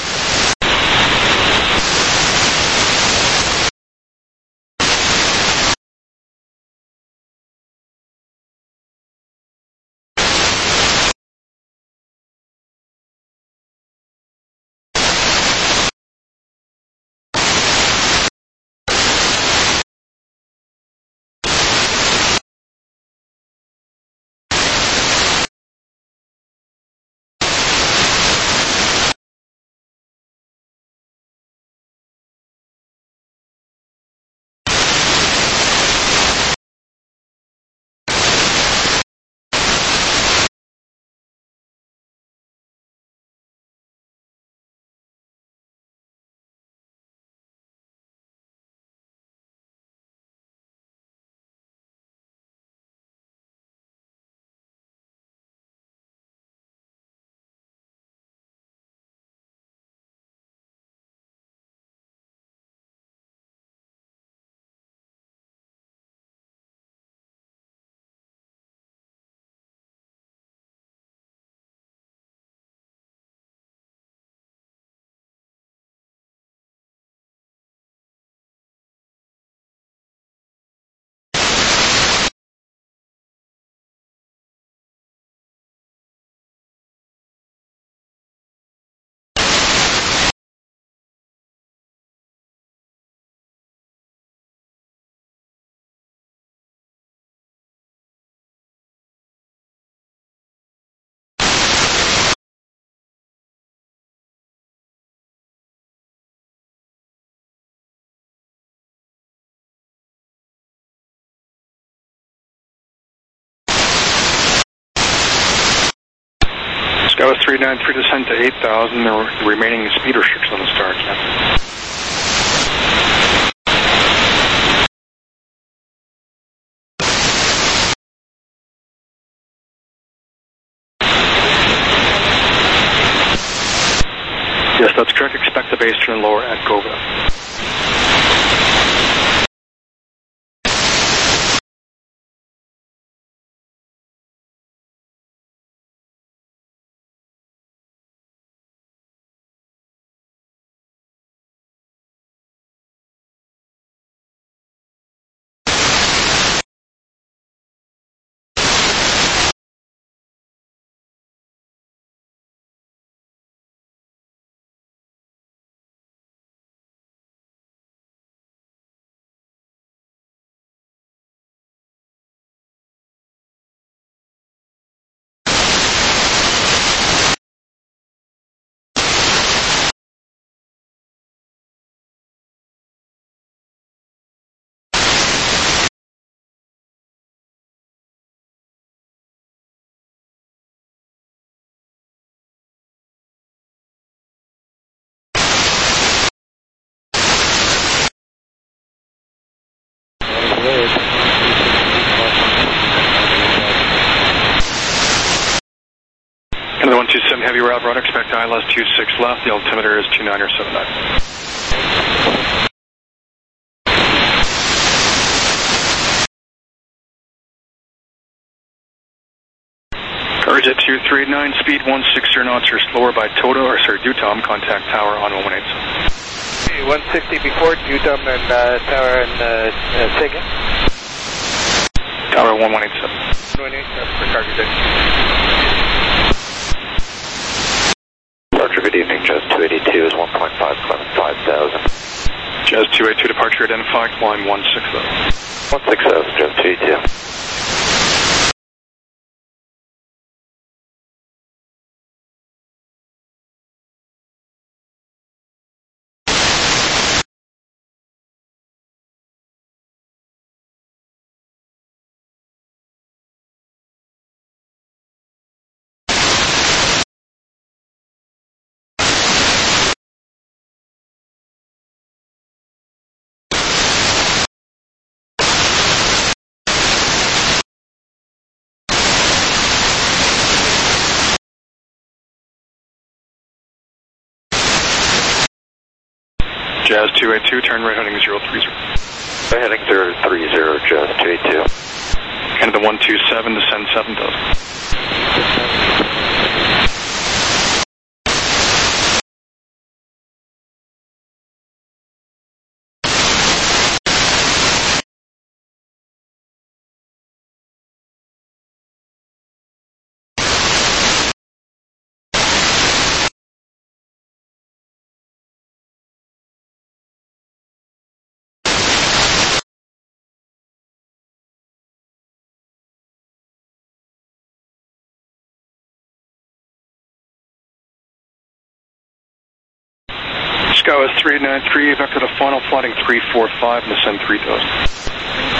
Skywest three nine three, descend to eight thousand, the remaining speed restriction on the star camp. Canada one two seven, heavy route, rudder, expect I L S two six left, the altimeter is two nine seven nine. Coverage at two three nine, speed one sixty knots or slower by Toto, or sorry, Dutom, contact tower on one one eight seven. one sixty before, Dutom and uh, tower and uh, uh, Sagan. Tower one one eight seven. one one eight seven for cargo day. Departure, good evening, Jazz two eighty-two is one point five, climb five thousand. Jazz two eighty-two, departure identified, climb one six thousand. one six thousand, Jazz two eighty-two. Jazz two eighty-two, turn right heading zero three zero. Right heading zero three zero, Jazz two eighty-two. Canada one two seven, descend seven thousand. Skywas three nine three, vector to final, flighting three four five, and descend three thousand.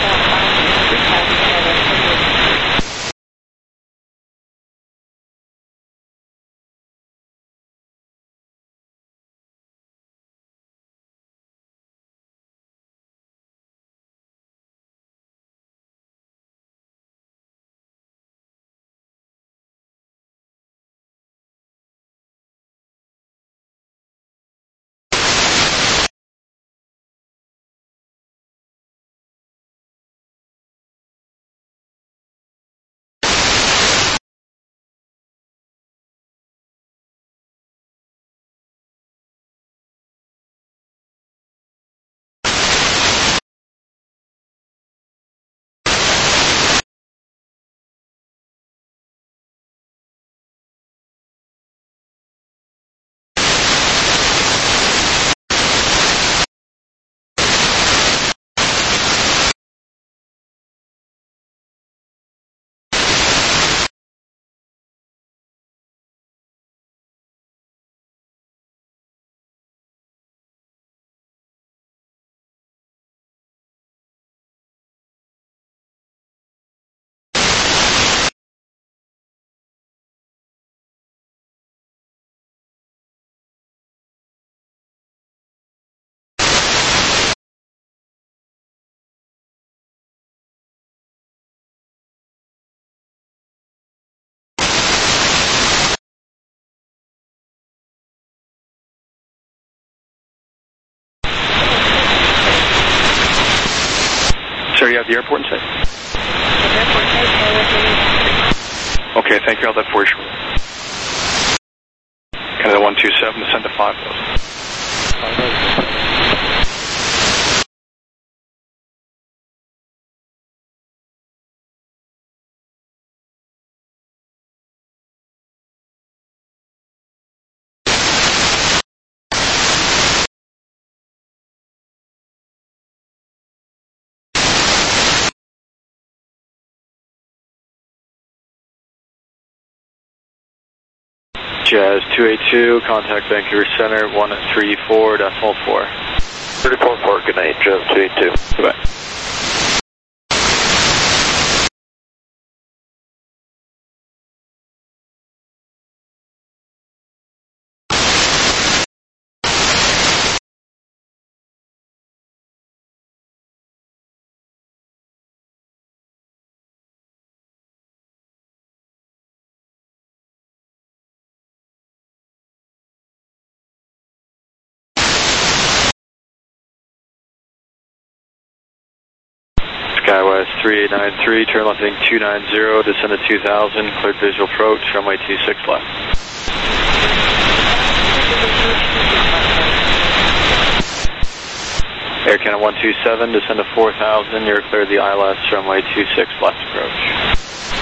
Sir, you have the airport in sight? Okay, thank you. I'll have that for you shortly. Canada one two seven, descend to five thousand. Jazz two eighty-two, contact Vancouver Center, one three four decimal four. three four four, good night, Jazz two eighty-two. Goodbye. SkyWest three eight nine three, turn left heading two nine zero, descend to two thousand, cleared visual approach, runway two six left. Air Canada one two seven, descend to four thousand, you're cleared the I L S, runway two six left approach.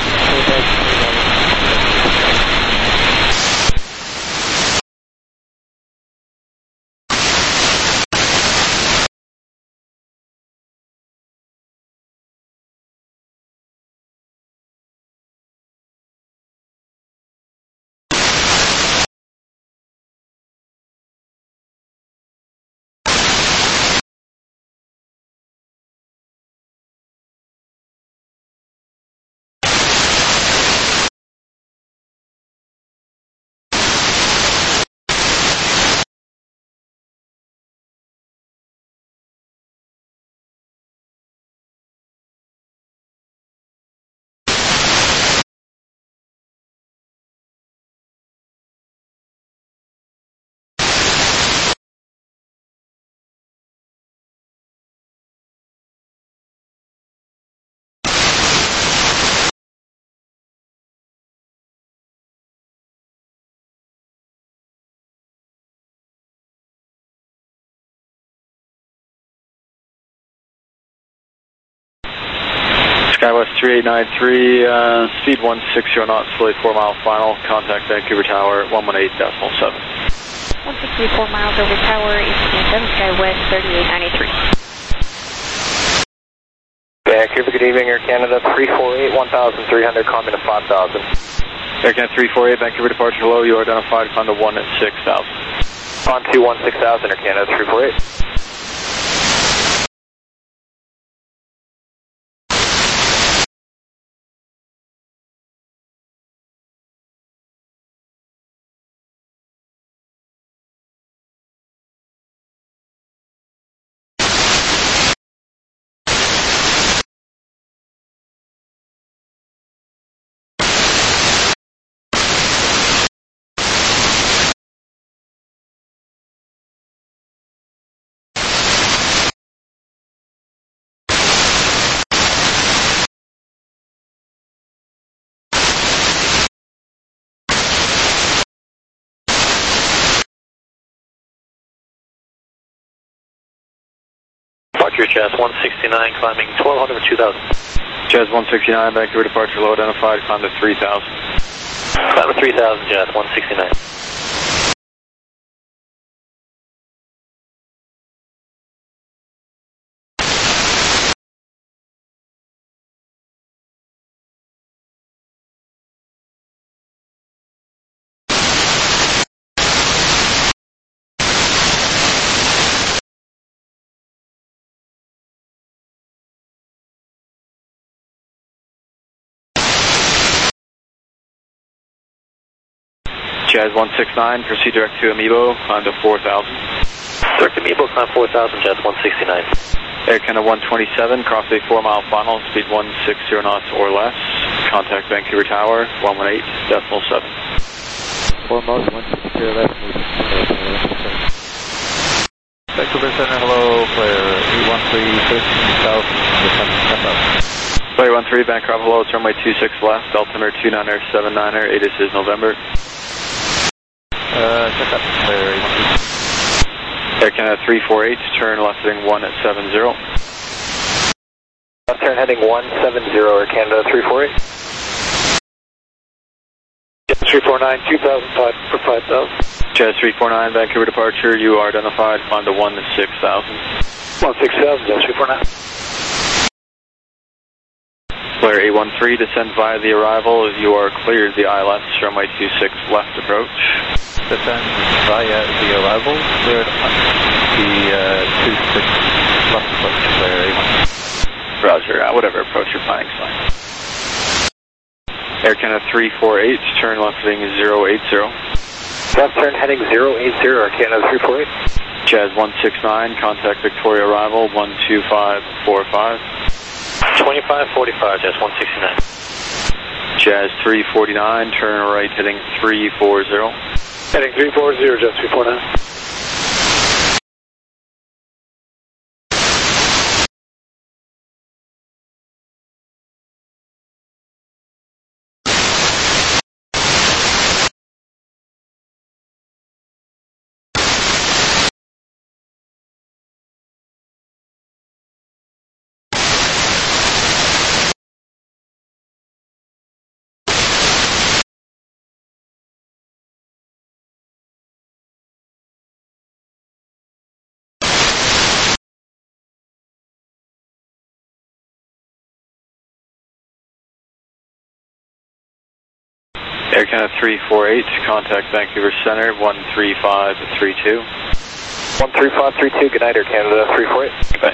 SkyWest three eight nine three, uh, speed one six zero knots, fully four mile final, contact Vancouver Tower one one eight decimal seven. one sixty-four miles over tower, eighteen seven, SkyWest thirty-eight ninety-three. Vancouver, good evening, Air Canada three four eight, one thousand three hundred, climbing to five thousand. Air Canada three four eight, Vancouver departure hello, you are identified, climb to one at six thousand. On to one six thousand, Air Canada three four eight. Departure Jazz one sixty-nine, climbing twelve hundred, two thousand. Jazz one sixty-nine, Vancouver departure low identified, climb to three thousand. Climb to three thousand, Jazz one sixty-nine. Jazz one six nine, proceed direct to Amiibo, climb to four thousand. Direct to Amiibo, climb four thousand, Jazz one sixty-nine. Air Canada one twenty-seven, cross a four mile final, speed one six zero knots or less. Contact Vancouver Tower, one one eight decimal seven. Foremost, one six zero left, Vancouver Center, hello, player E one three, thirteen thousand, ten thousand. Player one three, Vancouver, hello, it's runway two six left, altimeter two niner seven niner, A D I S is November. Uh, check up, player E one three. Air Canada three four eight, turn left heading one at seven zero. Left turn heading one seven zero, Air Canada three four eight. three four nine, two thousand five for five thousand. Jazz three four nine, Vancouver departure, you are identified, climb to one to six thousand. one six thousand, Jazz three four nine. Player A one three, descend via the arrival, you are cleared the I L S, runway two six left approach. Descend via the arrival, cleared the uh, two six left approach, player A one. Roger, uh, whatever approach you're flying is fine. Air Canada three four eight, turn left heading zero eight zero. Left turn heading zero eight zero, Air Canada three four eight. Jazz one six nine, contact Victoria arrival, one two five four five. twenty-five forty-five, Jazz one sixty-nine. Jazz three forty-nine, turn right heading three four zero. Heading three four zero, Jazz three four nine. Air Canada three four eight, contact Vancouver Center, one three five three two. one three five three two, good night, Air Canada three four eight. Goodbye.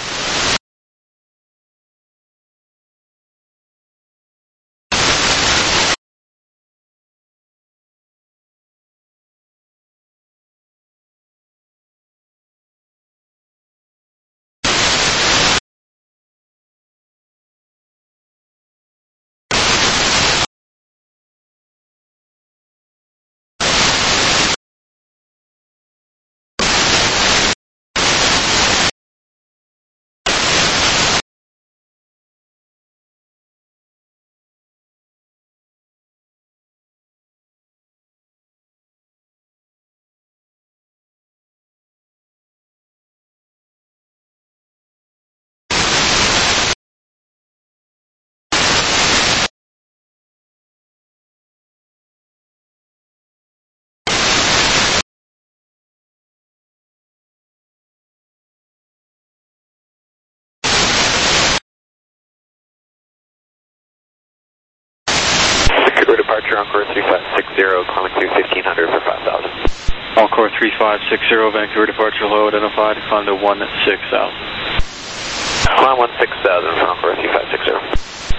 Departure Encore three five six zero, climbing through fifteen hundred for five thousand. Encore three five six zero, Vancouver departure low identified, climb to one six thousand. Climb one six thousand for Encore three five six zero.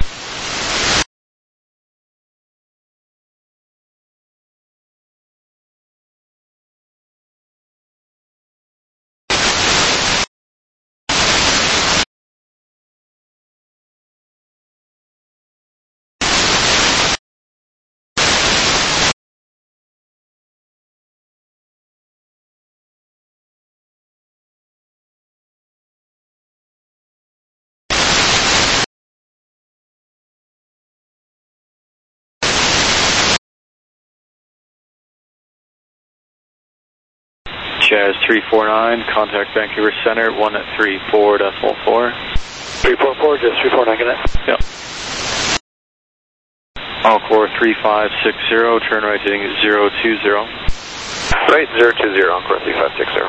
Jazz three four nine, contact Vancouver Center, one three four decimal four. three four four, just three four nine, good night. Yep. Encore three five six zero, turn right heading zero two zero. Right, zero two zero, Encore three five six zero.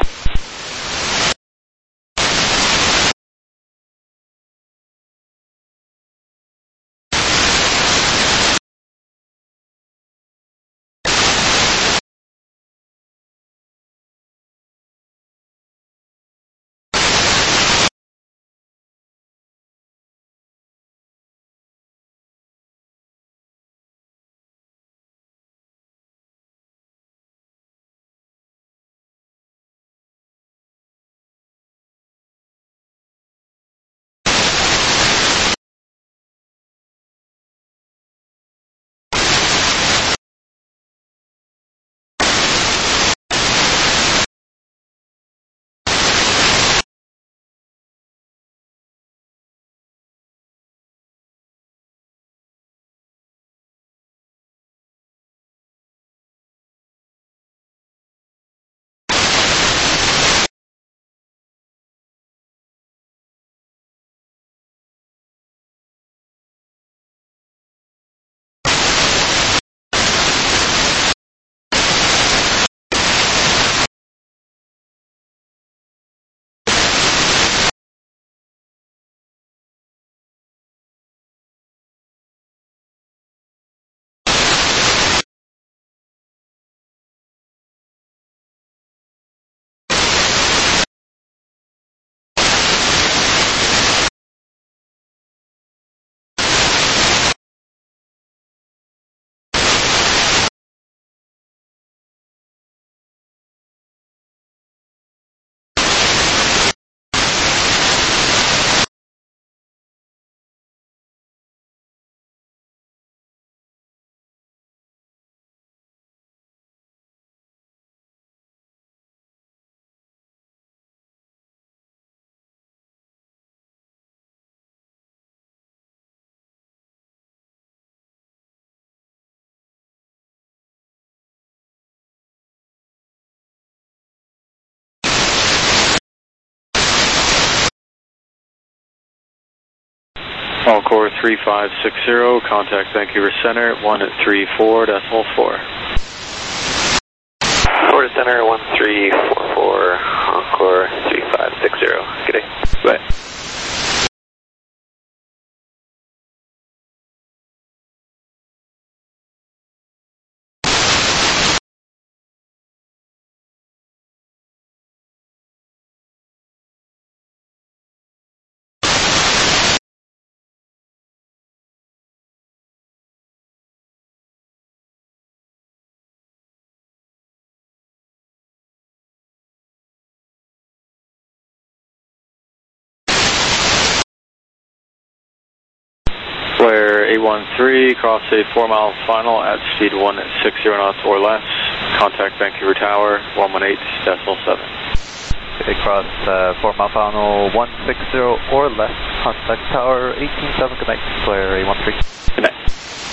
Encore three five six zero, contact Vancouver Center, one three four decimal four. Florida Center, one three four four, Encore three five six zero. Good day. Bye. eight one three, cross a four mile final at speed one sixty knots or less. Contact Vancouver Tower, one one eight decimal seven. Across uh, four mile final one sixty or less, contact tower eighteen seven, good night, Square eight one three. Good night.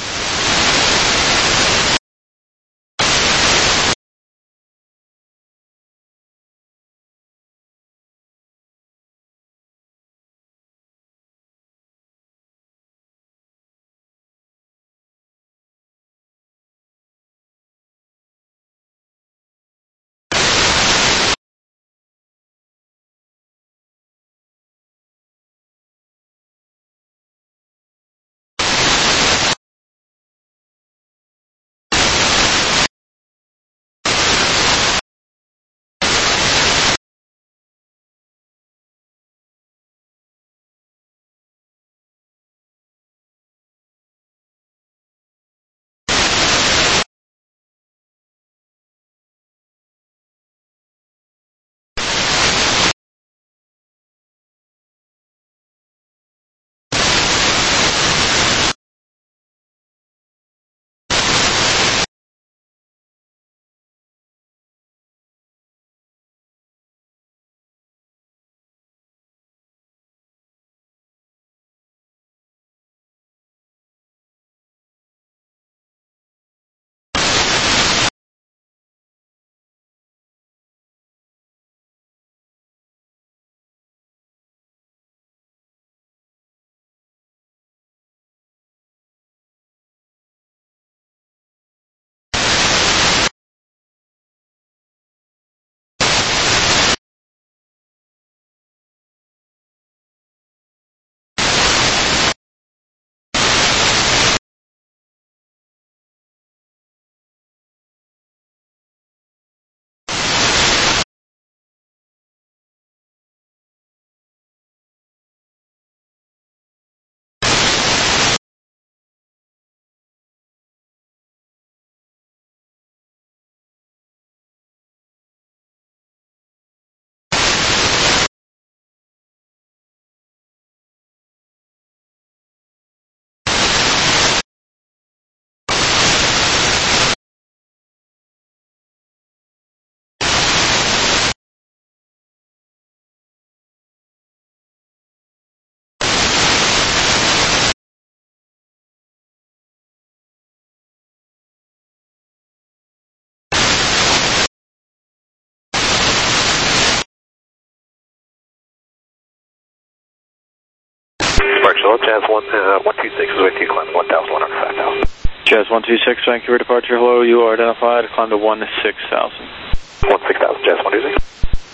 Spark Charlotte, Jazz one, uh, one two six is with you, climb one thousand one hundred five thousand. Jazz one two six, Vancouver departure, hello, you are identified, climb to one six thousand. one six thousand, Jazz one two six.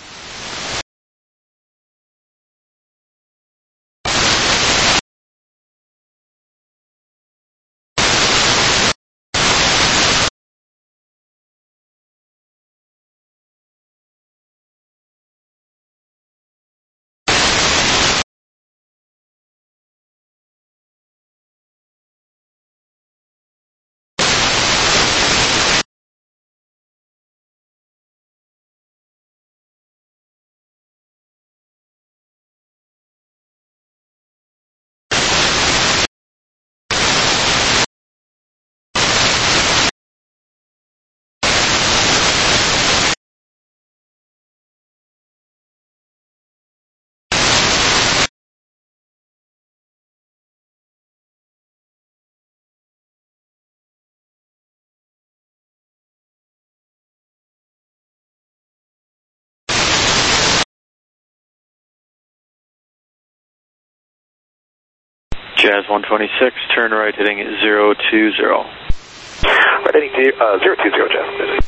Jazz one twenty-six, turn right heading zero two zero. Right heading to, uh, zero two zero, Jazz.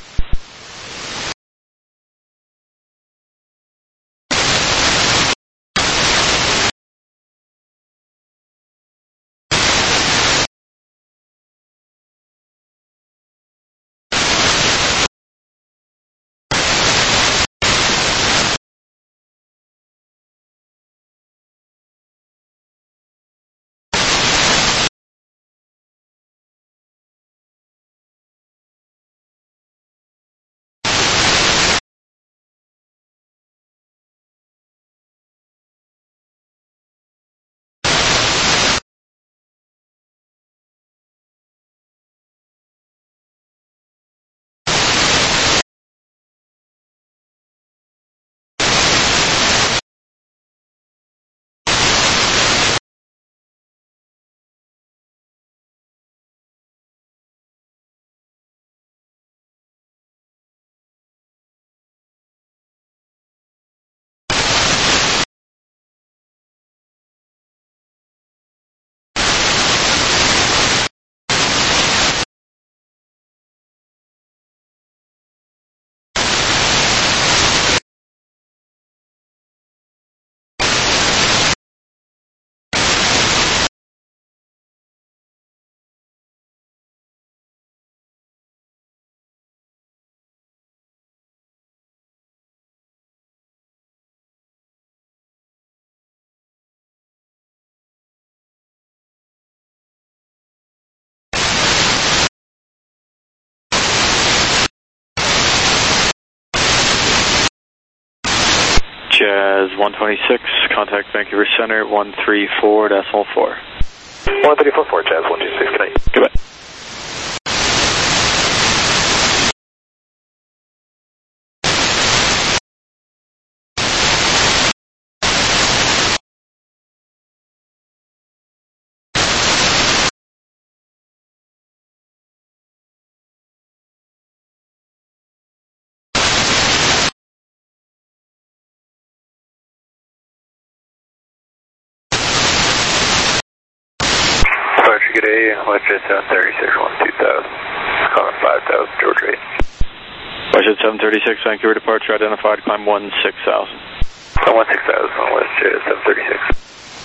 Jazz one twenty-six, contact Vancouver Center one three four decimal four. one three four four, Jazz one two six, good night. Goodbye. Good day, WestJet seven thirty-six, one two thousand, calling five thousand, George eight. WestJet seven thirty-six, Vancouver departure identified, climb one six thousand. one six thousand, WestJet seven thirty-six.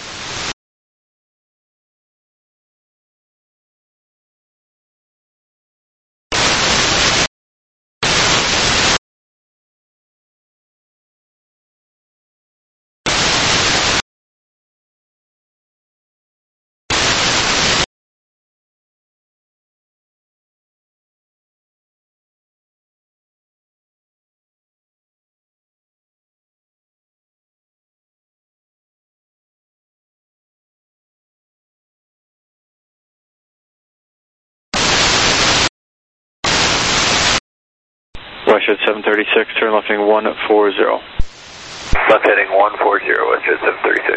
WestJet seven thirty-six, turn left heading one four zero. Left heading one four zero, WestJet seven thirty-six.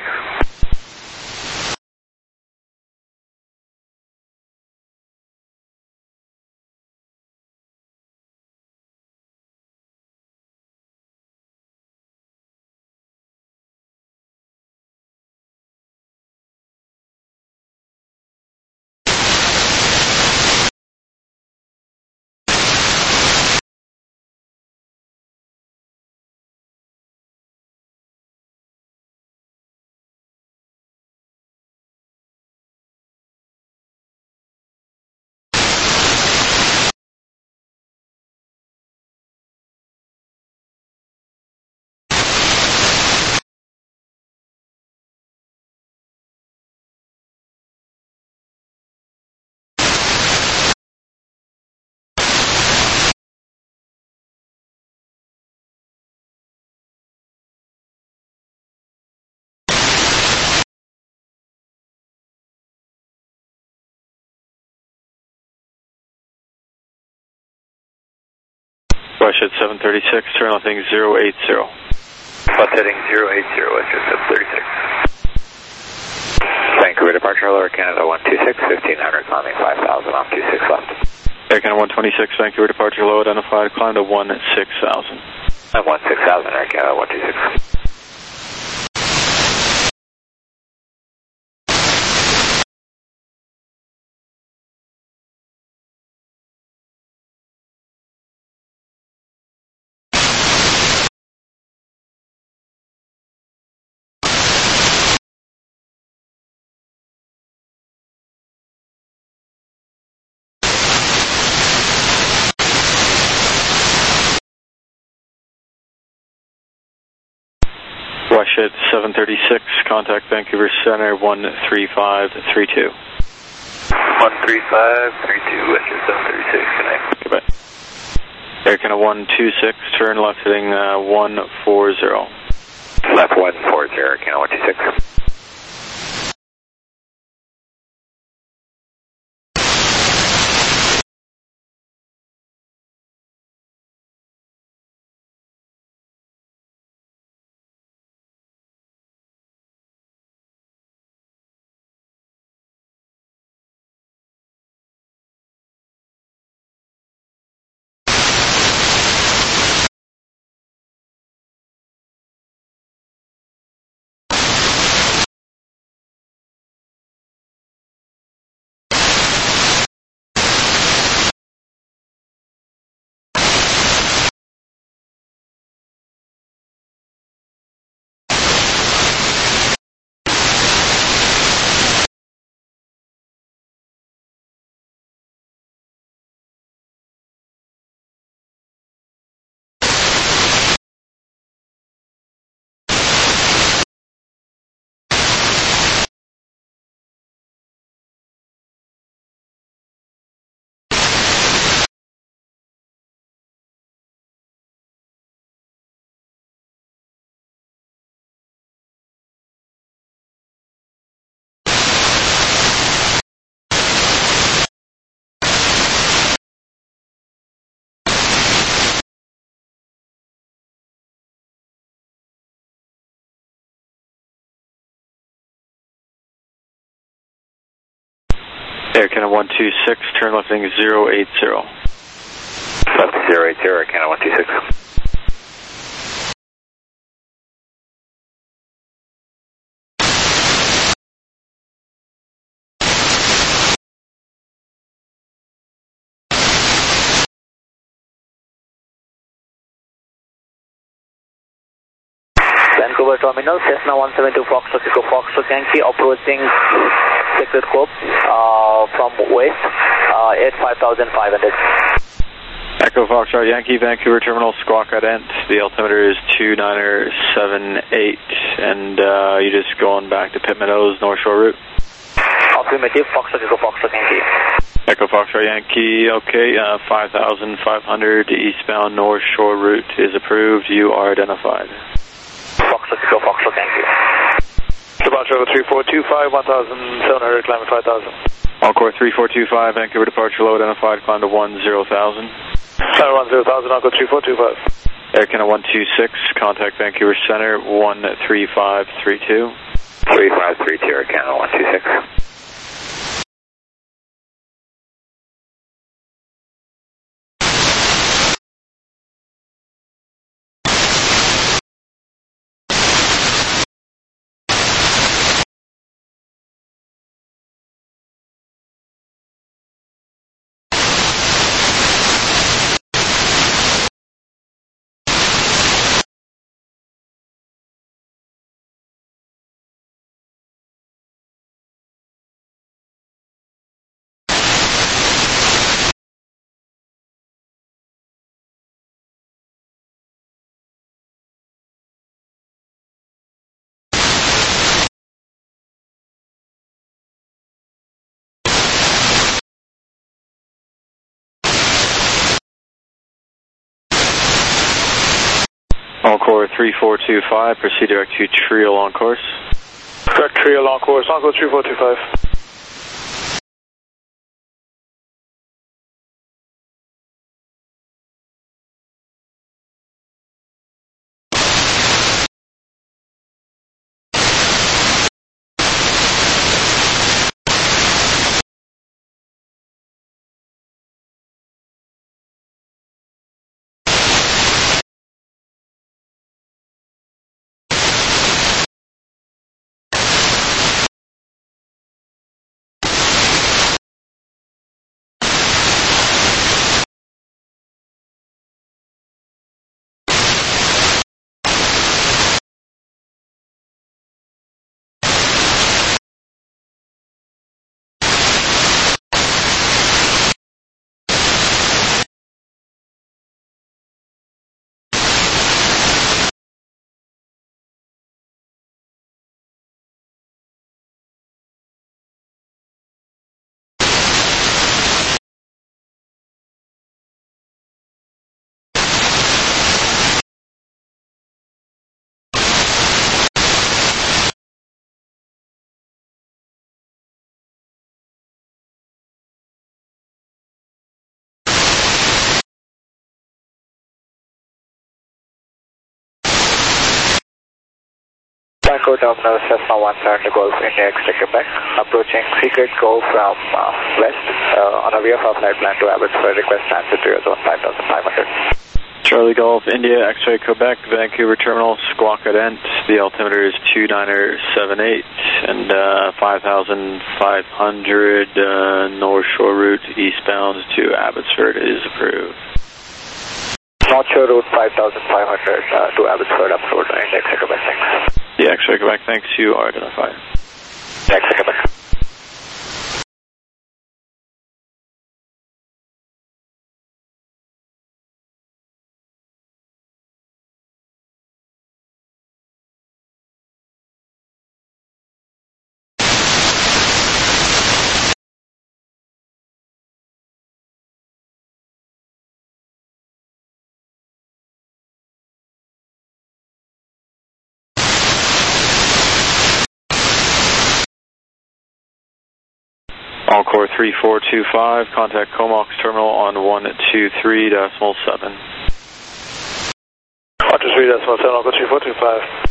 WestJet seven thirty-six, turn left heading zero eight zero. Left heading zero eight zero, WestJet seven thirty-six. Vancouver departure, Lower Canada one two six, fifteen hundred, climbing five thousand, off two six left. Air Canada one twenty-six, Vancouver departure, low identified, climb to one six thousand. I'm one six thousand, Air Canada one two six. WestJet seven thirty-six, contact Vancouver Center one three five three two. one three five three two, WestJet seven thirty-six, good night. Goodbye. Air Canada one two six, turn left heading uh, one four zero. Left one four zero, Air Canada one two six. Air Canada one two six, turn left heading zero eight zero. Left zero eight zero, Air Canada one two six. Vancouver Terminal, Cessna one seven two Foxtrot, Echo Foxtrot Yankee, approaching Sacred Cove uh, from west uh, at five thousand five hundred. Echo Foxtrot Yankee, Vancouver Terminal, Squawk Ident. The altimeter is two niner seven eight, and uh, you're just going back to Pitt Meadows, North Shore route? Affirmative, Foxtrot, Echo Foxtrot Yankee. Echo Foxtrot Yankee, okay, uh, five thousand five hundred eastbound North Shore route is approved. You are identified. Foxtrot, Echo Foxtrot Yankee. Departure over three four two five, one thousand seven hundred, climbing five thousand. Encore three four two five, Vancouver departure low identified, climb to one zero thousand. Climb one zero thousand, Encore three four two five. Air Canada one two six, contact Vancouver Center, one three five three two. three five three two, Air Canada one two six. Encore three four two five, proceed direct to Trio on course. Direct Trio on course, Encore three four two five. Vancouver Terminal, Cessna one seven Golf, India X-ray Quebec, approaching Secret Cove from uh, west uh, on a V F R flight plan to Abbotsford, request transit to your zone five thousand five hundred. Charlie Golf, India X-ray Quebec, Vancouver Terminal, Squawk Ident. The altimeter is two niner seven eight, and uh, five thousand five hundred uh, North Shore route eastbound to Abbotsford is approved. North Shore route five thousand five hundred uh, to Abbotsford, Abbotsford, India X-ray Quebec, thanks. The X-ray Quebec, thanks, you are identified. X-ray Quebec. Encore three four two five, contact Comox Terminal on one two three decimal seven. one two three decimal seven, Encore three four two five.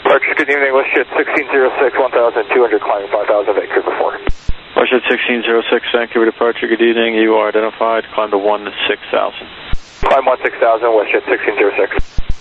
Departure, good evening, WestJet sixteen oh six, one thousand two hundred, climbing five thousand, Vancouver four. WestJet sixteen oh six, Vancouver departure, good evening, you are identified, climb to one six thousand. Climb one six thousand, WestJet sixteen oh six.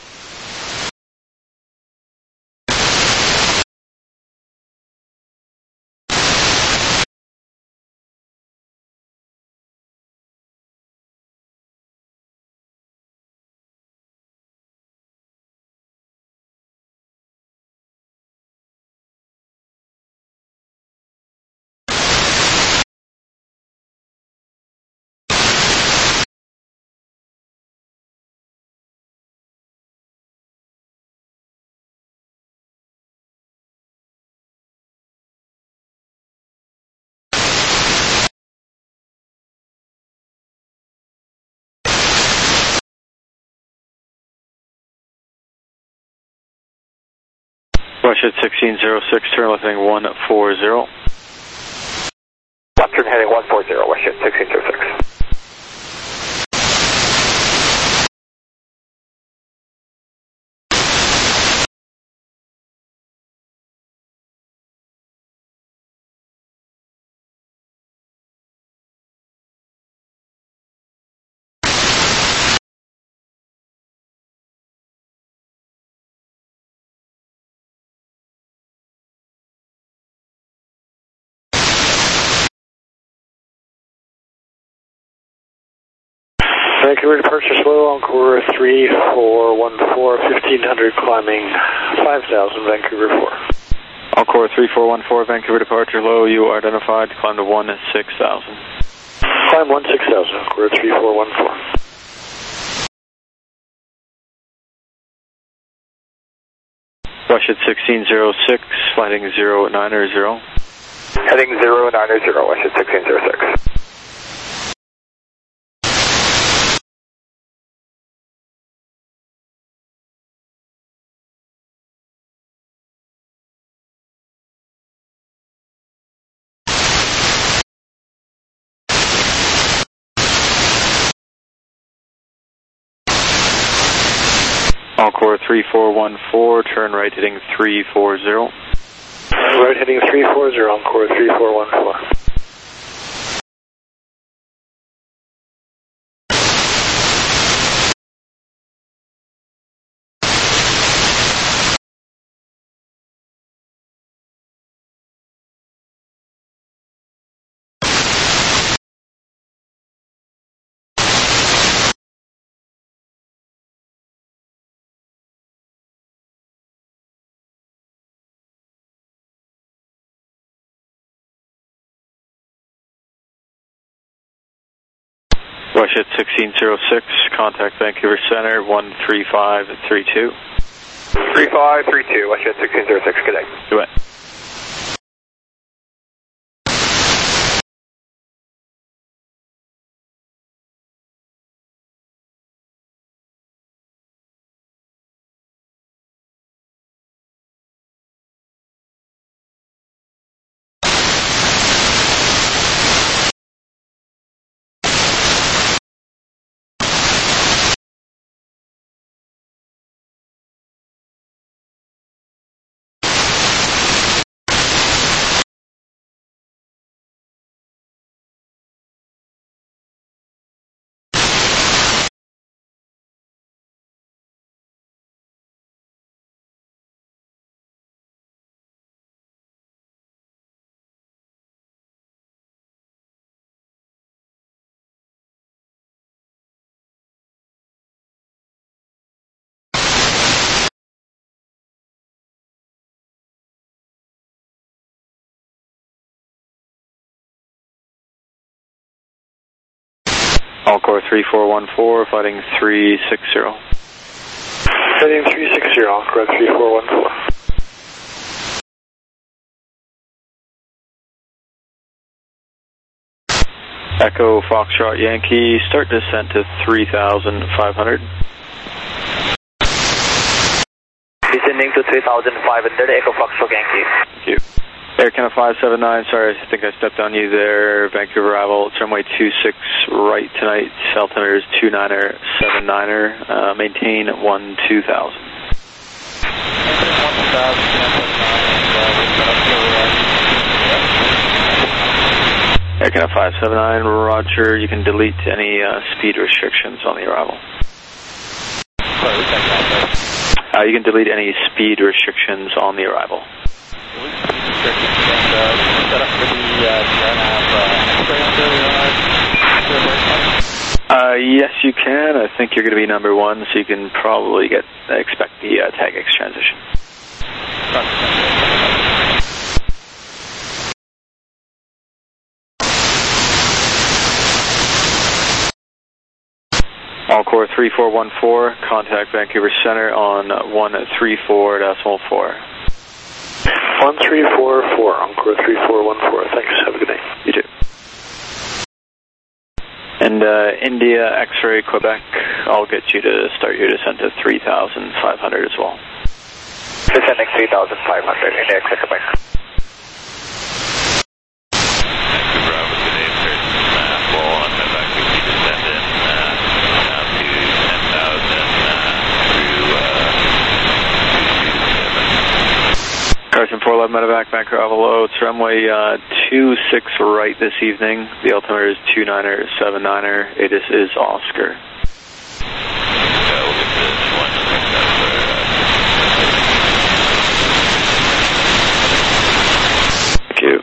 WestJet sixteen oh six, turn left heading one four zero. Left turn heading one four zero, WestJet sixteen oh six. Vancouver departure slow, Encore three four one four, fifteen hundred, climbing five thousand, Vancouver four. Encore three four one four, Vancouver departure low, you are identified, climb to one six thousand. Climb one six thousand, Encore three four one four. WestJet sixteen oh six, flighting zero nine zero. Heading zero nine zero, WestJet sixteen oh six. Encore three four one four, turn right heading three four zero. Right heading three four zero, Encore three four one four. WestJet sixteen oh six, contact Vancouver Center, one three five three two. three five three two, WestJet sixteen oh six, good day. Good day. Encore three four one four, fighting three six zero. Heading three six zero, Encore three four one four. Echo Foxtrot Yankee, start descent to three thousand five hundred. Descending to three thousand five hundred, Echo Foxtrot Yankee. Thank you. Air Canada five seven nine, sorry, I think I stepped on you there. Vancouver arrival, runway two six right tonight. Altimeter is two niner seven niner. Uh, maintain one two thousand. Air Canada five seven nine, roger. You can delete any uh, speed restrictions on the arrival. Uh, you can delete any speed restrictions on the arrival. Uh, yes, you can. I think you're going to be number one, so you can probably get expect the uh, tag X transition. All core three four one four, contact Vancouver Center on one three four decimal four. one three four four, Encore three four one four. Thanks. Have a good day. You too. And uh, India X-ray Quebec, I'll get you to start your descent to three thousand five hundred as well. Descending three thousand five hundred, India X-ray Quebec. Carson four eleven Medevac, Vancouver Avalo, it's runway uh, two six right this evening. The altimeter is two niner seven niner. A T I S is Oscar. Thank you.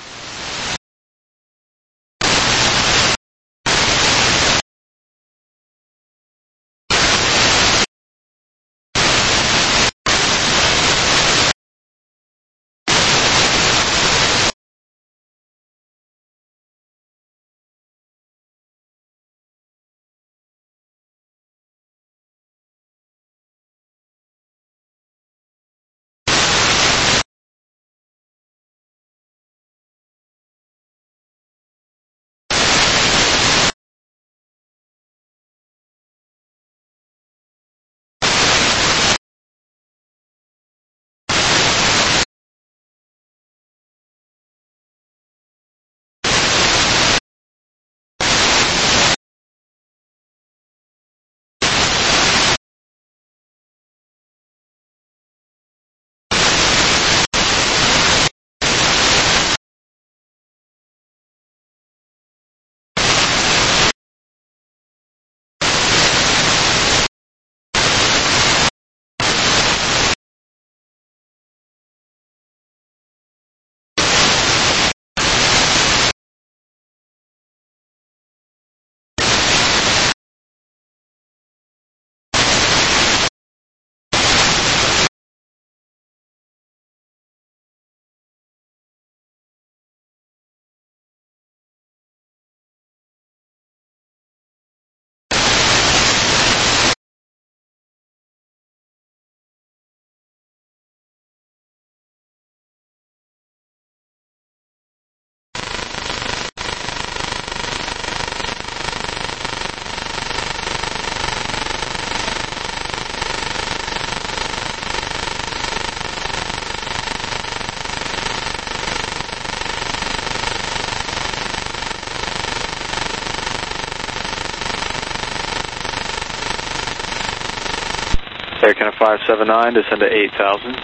Air Canada five seven nine, descend to eight thousand.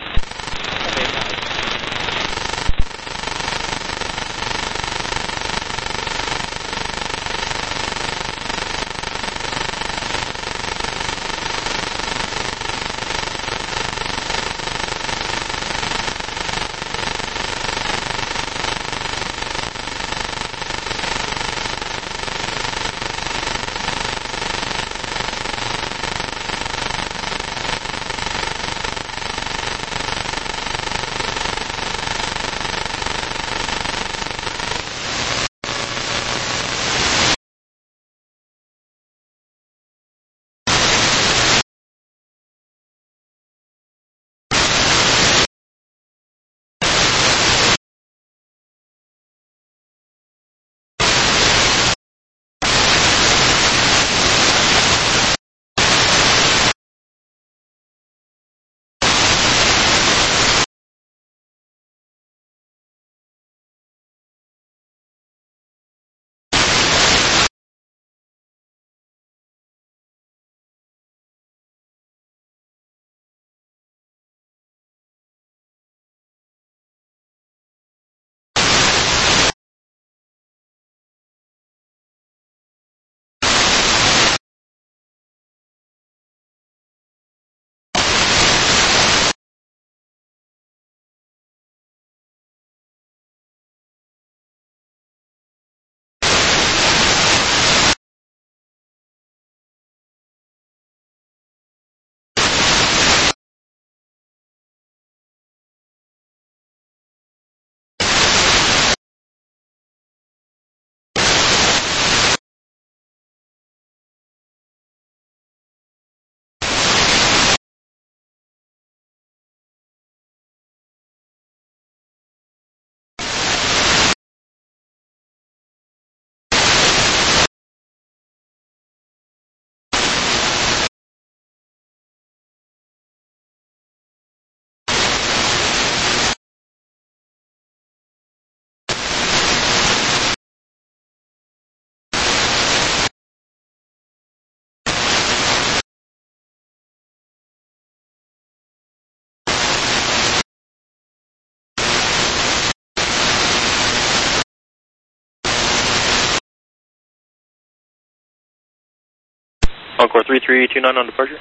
Encore three three two nine on departure.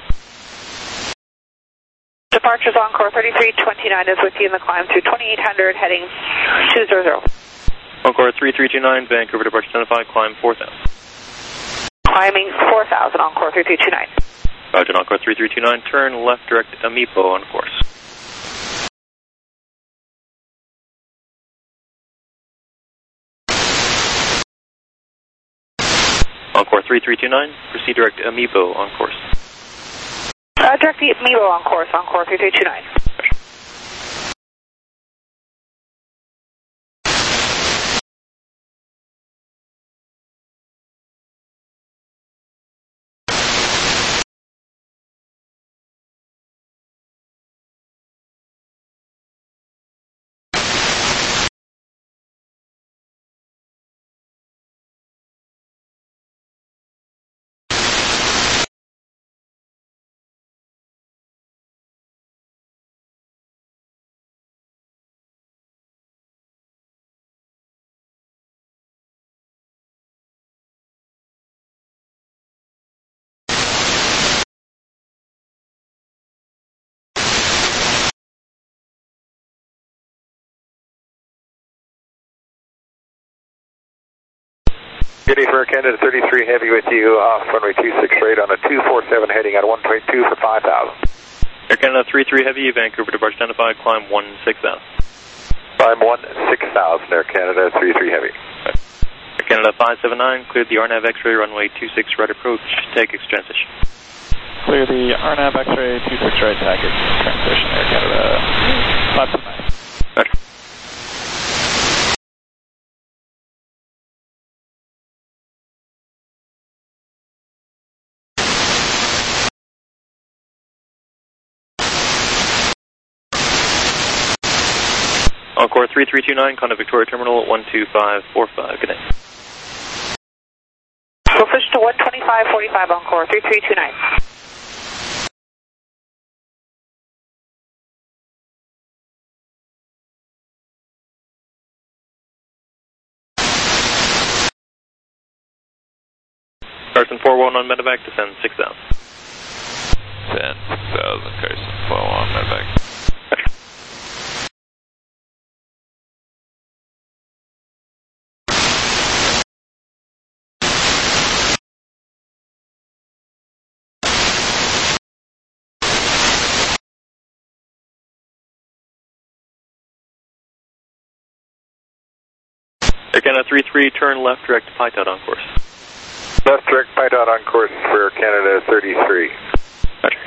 Departures Encore thirty-three twenty-nine is with you in the climb to twenty-eight hundred, heading two zero zero. Encore three three two nine, Vancouver departure identified, climb four thousand. Climbing four thousand, Encore three three two nine. Roger, Encore three three two nine, turn left direct Amipo on course. Encore three three two nine, proceed direct Amipo on course. Uh, direct Amipo on course, Encore three three two nine. Good day for Air Canada thirty-three Heavy with you off runway two six right on a two four seven heading at one point two for five thousand. Air Canada three three Heavy, Vancouver departure identified, climb one six thousand. Climb one six thousand, Air Canada three three Heavy. Air Canada five seven nine, cleared the R NAV X-ray runway two six right approach, take X transition. Clear the R NAV X-ray two six right, tag transition, Air Canada five seven nine. Roger. Encore three three two nine, contact Victoria Terminal one two five four five. Good night. We'll switch to one twenty-five forty-five, Encore three three two nine. Carson four one one medevac, descend six thousand. Descend six thousand, Carson four one one medevac. Air Canada three three, turn left direct to Pi Tout on course. Left direct Pi Tout on course for Air Canada thirty-three. Roger.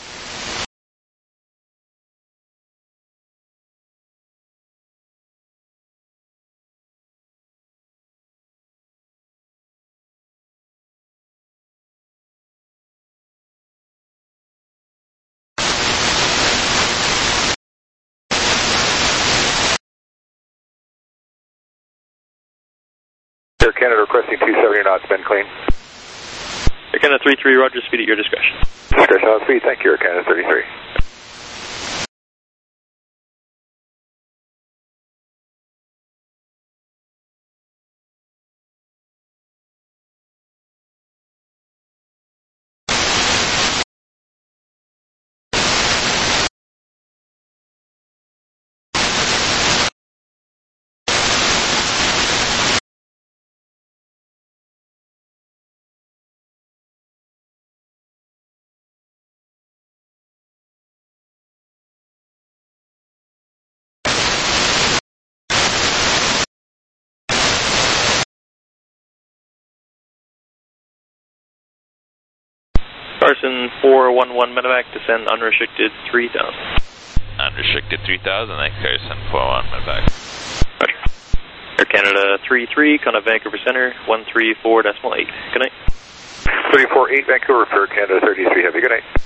Air Canada requesting two seventy knots, been clean. Air Canada three three, roger, speed at your discretion. Discretion on speed, thank you, Air Canada thirty-three. Carson four one one medevac, descend unrestricted three thousand. Unrestricted three thousand, thanks Carson four one medevac. Roger. Air Canada three three, contact Vancouver Center one three four decimal eight. Good night. three four eight Vancouver for Air Canada thirty-three Heavy, good night.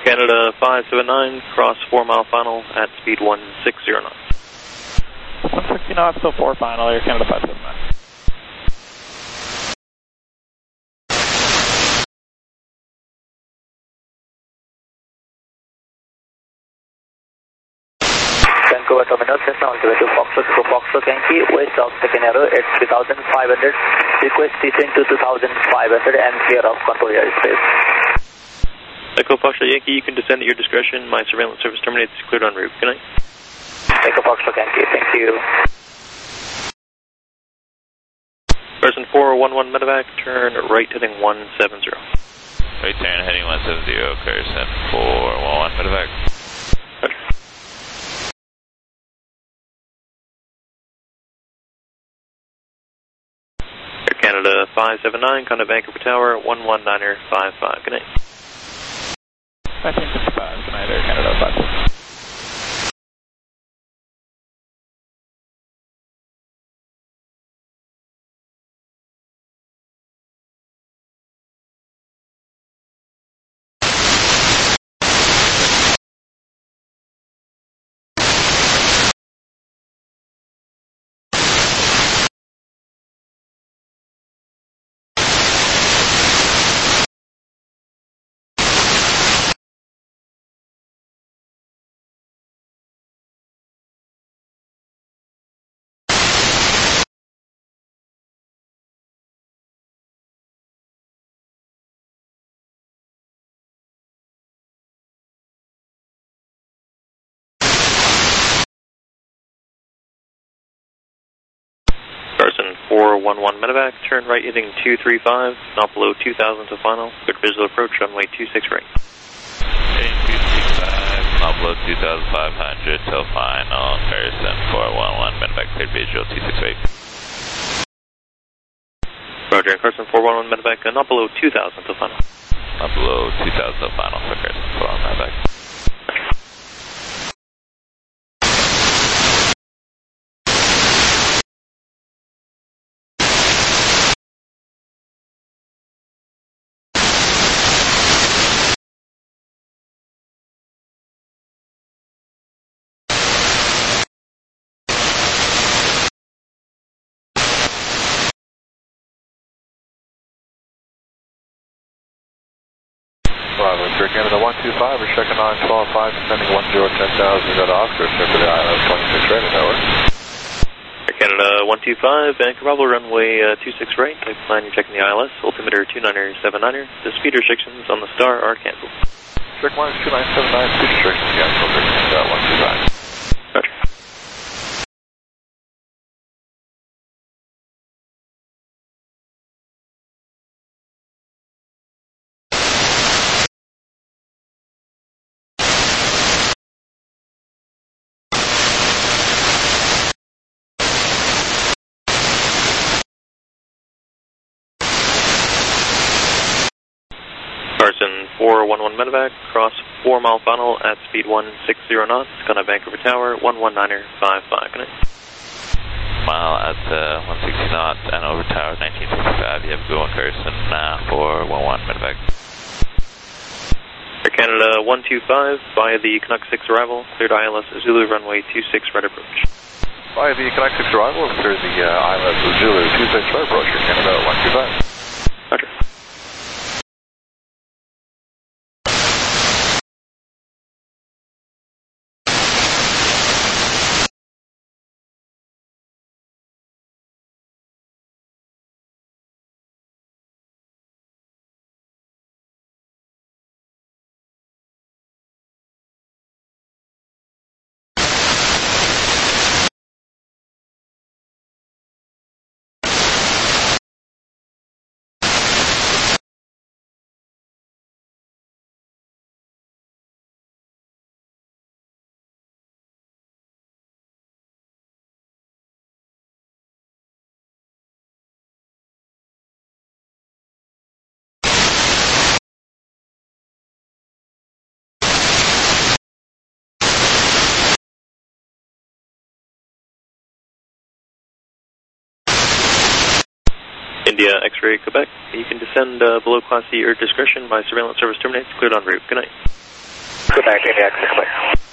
Canada five seven nine, cross four mile final at speed one six zero knots. one sixty knots, so four final, Air Canada five seven nine. Vancouver Terminal, Cessna one seven two Foxtrot, Echo Foxtrot Yankee, west of second arrow at three thousand five hundred, request descend to two thousand five hundred and clear of control airspace. Echo Foxtrot Yankee, you can descend at your discretion. My surveillance service terminates, cleared en route. Good night. Echo Foxtrot Yankee, thank you. Person four one one medevac, turn right heading one seven zero. Right turn heading one seven zero, Carson four one one medevac. Roger. Air Canada five seven nine, contact Vancouver Tower, one one niner five five. Good night. nineteen fifty-five, good night, Air Canada five seven nine. Carson four one one medevac, turn right heading two three five, not below two thousand to final, good visual approach, runway two six right. Heading two six five, not below two thousand five hundred till final, Carson four one one medevac, cleared visual two six right. Roger, Carson four one one medevac, not below two thousand to final. Not below two thousand to final for Carson four one one medevac. Bravo, Air Canada one two five, we're checking on twelve five, descending one zero ten thousand, go to Oscar, clear for the I L S twenty-six right, tower. Air Canada one two five, Vancouver Bravo, runway uh, two six right, I plan you're checking the I L S, altimeter two niner seven niner, the speed restrictions on the Star are cancelled. Check minus two nine seven nine, speed restrictions cancelled, Air Canada one two five. Roger. Carson four one one medevac, cross four mile final at speed one six zero knots, contact Vancouver Tower, one one niner five five. Good night. Mile at uh, one sixty knots and over tower nineteen fifty-five, you have a good one, Carson uh, four one one medevac. Air Canada one two five, via the Canuck six arrival, cleared I L S Zulu runway two six right approach. Via the Canuck six arrival, cleared the uh, I L S Zulu two six right approach, Air Canada one two five. Roger. India X-ray Quebec, you can descend uh, below Class C at your discretion. My surveillance service terminates, cleared en route. Good night. Quebec, India, X-ray clear.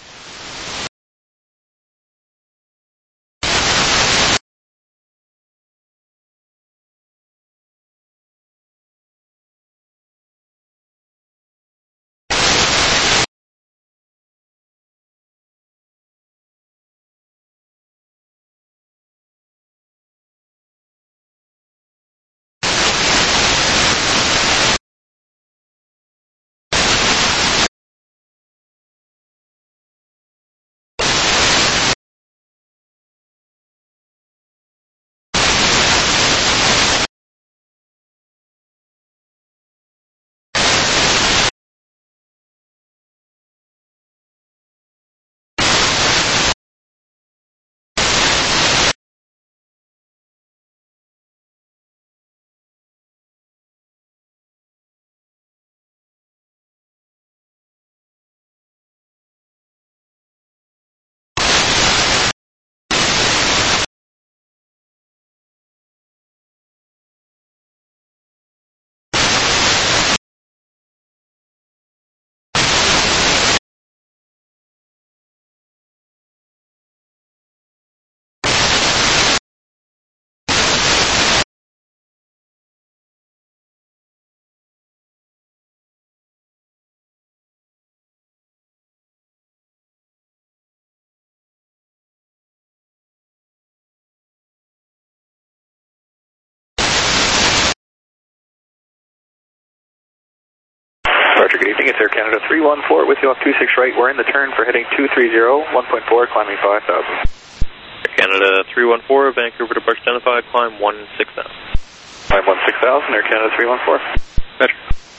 Roger, good evening. It's Air Canada three one four with you off two six right. We're in the turn for heading two three zero, one point four, climbing five thousand. Air Canada three one four, Vancouver departure identified, climb one six thousand. Climb one six thousand, Air Canada three one four. Roger.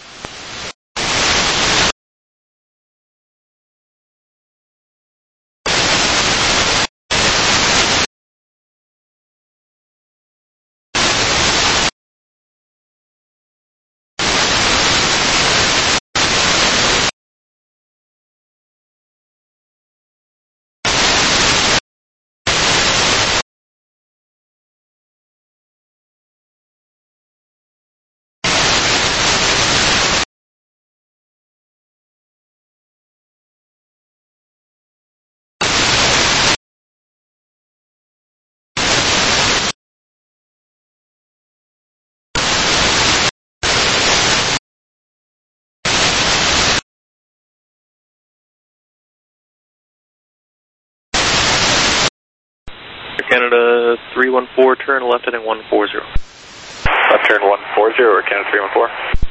Canada three one four, turn left heading one four zero. Left turn one four zero, or Canada three one four.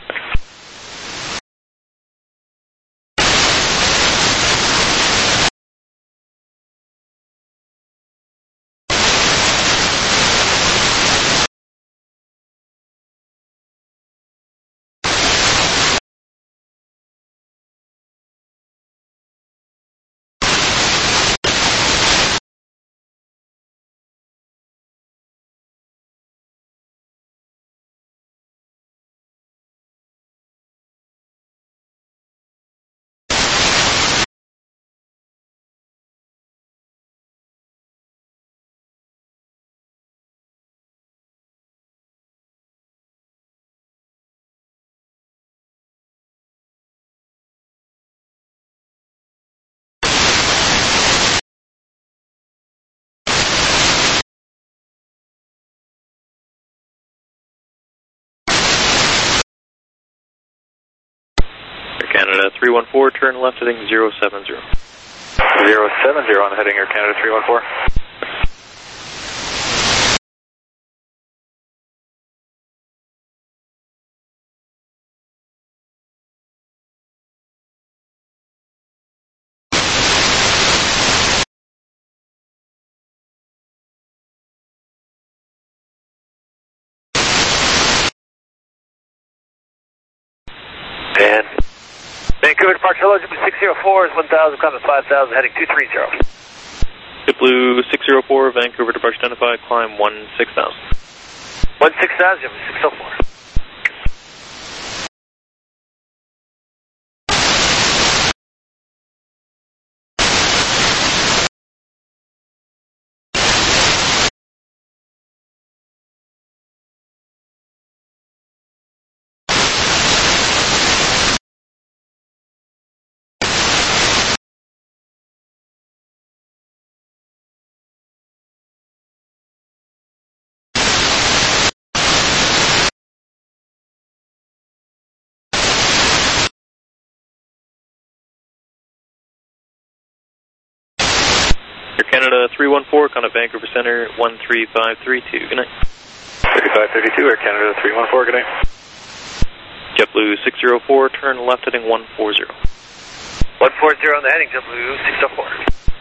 Canada three one four, turn left heading zero seven zero. zero seven zero on the heading Air Canada three one four. And Vancouver departure hello, six zero four is one thousand, climbing five thousand, heading two three zero. JetBlue six zero four, Vancouver departure identified, climb one six thousand. one six thousand, six zero four. Air Canada three one four, contact Vancouver Center one three five three two. Good night. thirty-five thirty-two, Air Canada three one four, good night. JetBlue six zero four, turn left heading one four zero. one four zero on the heading, JetBlue six zero four.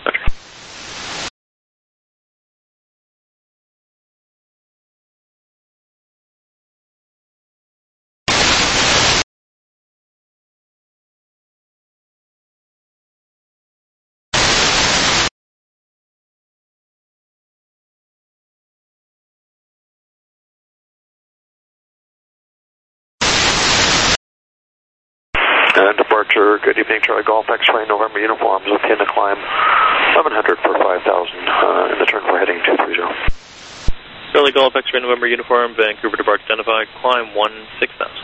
Uh, departure, good evening, Charlie Golf, X-ray, November uniforms, within the climb, eleven hundred for five thousand, uh, in the turn for heading two three zero. Charlie Golf, X-ray, November uniform, Vancouver departure identified, climb one six thousand.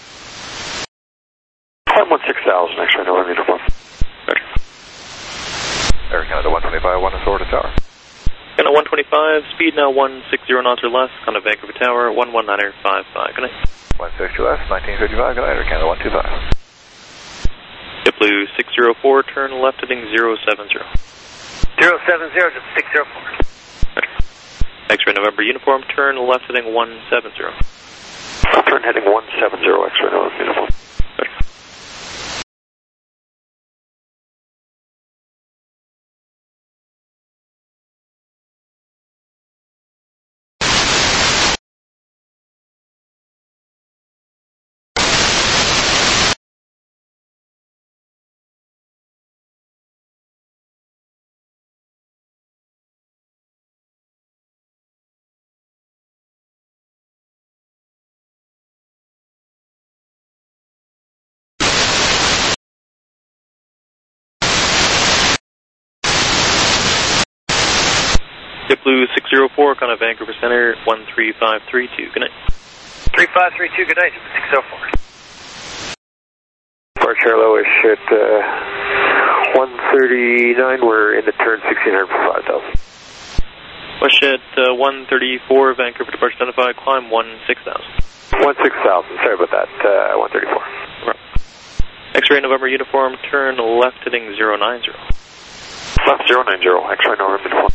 Climb one six thousand, X-ray, November uniform. Roger. Air Canada one twenty-five, one to Florida Tower. Canada one twenty-five, speed now one six zero knots or less, contact Vancouver Tower one one nine five five. Good night. one sixty less, nineteen fifty-five, good night, Air Canada one two five. JetBlue six zero four, turn left heading zero seven zero. zero seven zero to six zero four. X-ray November uniform, turn left heading one seven zero. Turn heading one seven zero, X-ray November uniform. JetBlue six zero four, contact Vancouver Center one three five three two. Good night. three five three two, good night, six zero four. Departure lowish at uh, one thirty-nine, we're in the turn sixteen hundred for five thousand. WestJet uh, one thirty-four, Vancouver departure identified, climb one six thousand. one six thousand, sorry about that, uh, one thirty-four. Right. X-ray November uniform, turn left heading zero nine zero. Left zero nine zero, X-ray November uniform.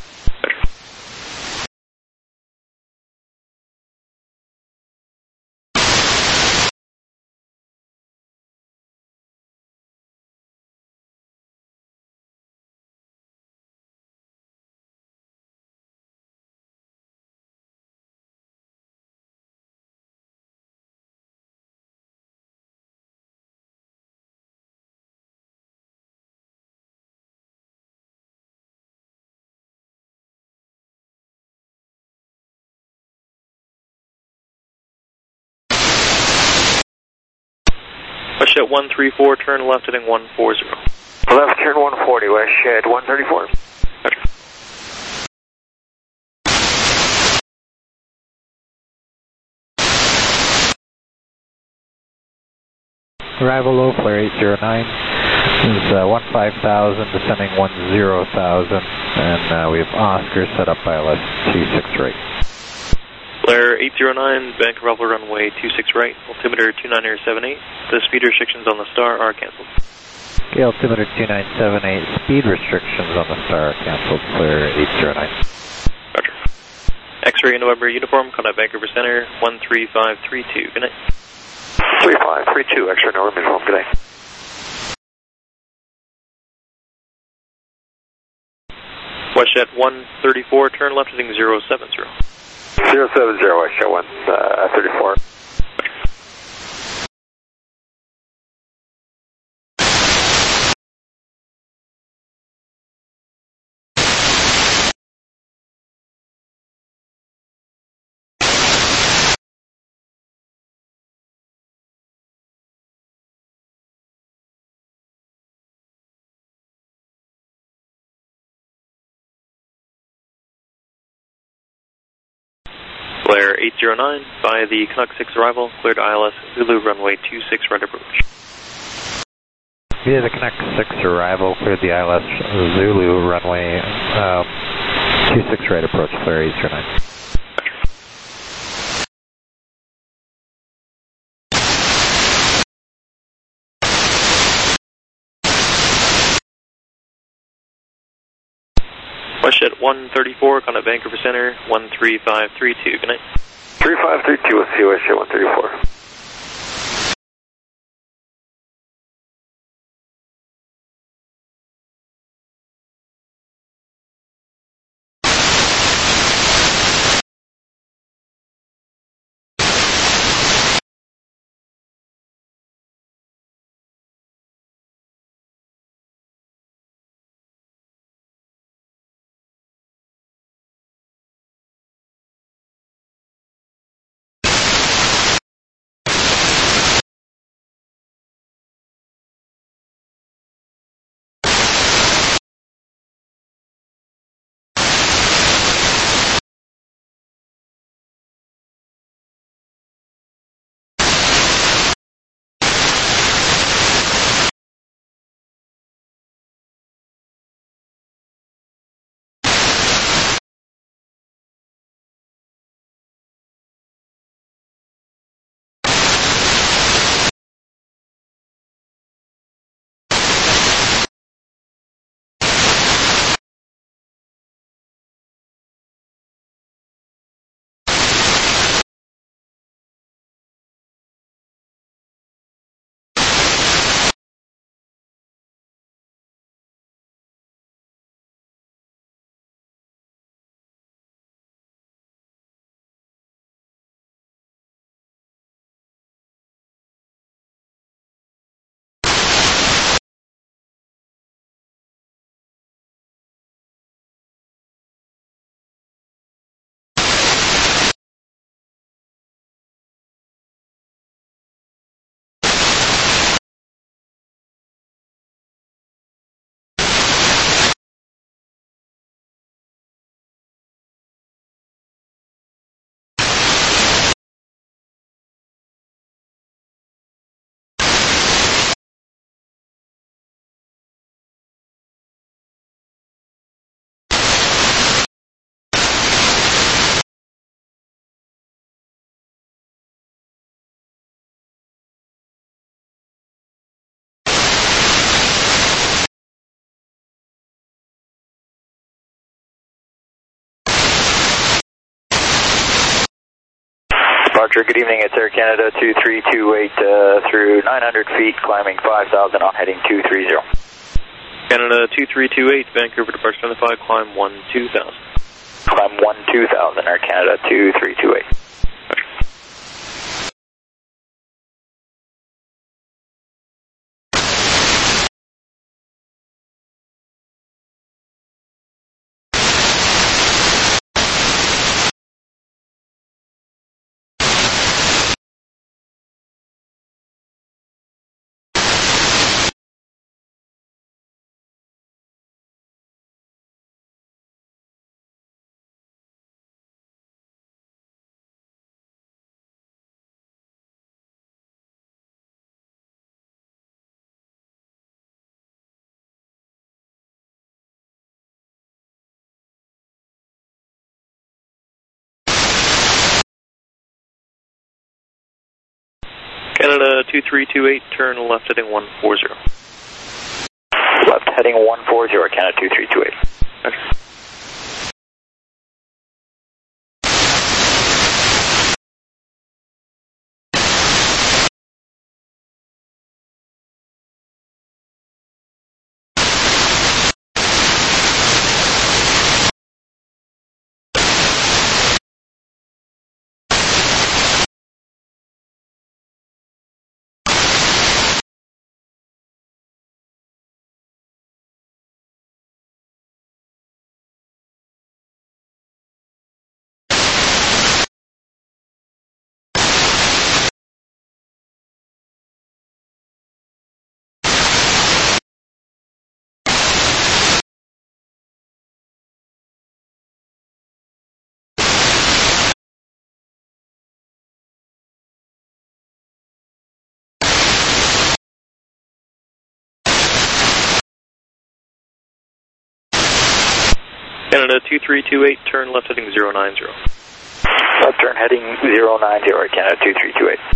WestJet one three four, turn left heading one four zero. Left turn one forty, WestJet one thirty-four. Roger. Arrival low, flare eight zero nine. This is uh, one five thousand, descending one zero thousand, and uh, we have Oscar set up by L S two six right. Flare eight zero nine, Vancouver runway two six right, altimeter two nine seven eight. The speed restrictions on the Star are cancelled. Okay, altimeter two nine seven eight, speed restrictions on the Star are cancelled, flare eight zero nine. Roger. X-ray November uniform, contact Vancouver Center one three five three two. Good night. three five three two, X-ray November uniform, good night. WestJet one thirty-four, turn left heading zero seven zero. zero seven zero, WestJet one thirty-four. Flare eight zero nine, by the Canuck six arrival, cleared I L S Zulu runway two six right approach. Via the Canuck six arrival, cleared the I L S Zulu runway um, two six right approach, flare eight zero nine. WestJet one thirty-four, contact Vancouver Center, one three five three two. Good night. three five three two, we'll see you WestJet one thirty-four. Departure, good evening, it's Air Canada two three two eight uh, through nine hundred feet, climbing five thousand on heading two three zero. Canada two three two eight, Vancouver departure seventy-five, climb one two thousand. Climb one two thousand, Air Canada two three two eight. Canada two three two eight, turn left heading one four zero. Left heading one four zero, Canada two three two eight. Okay. Canada two three two eight, turn left heading zero nine zero. Left turn heading zero nine zero, Canada two three two eight.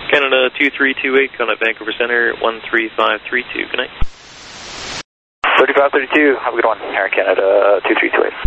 Canada two three two eight, contact Vancouver Center one three five three two. Good night. thirty-five thirty-two, have a good one. Air Canada two three two eight.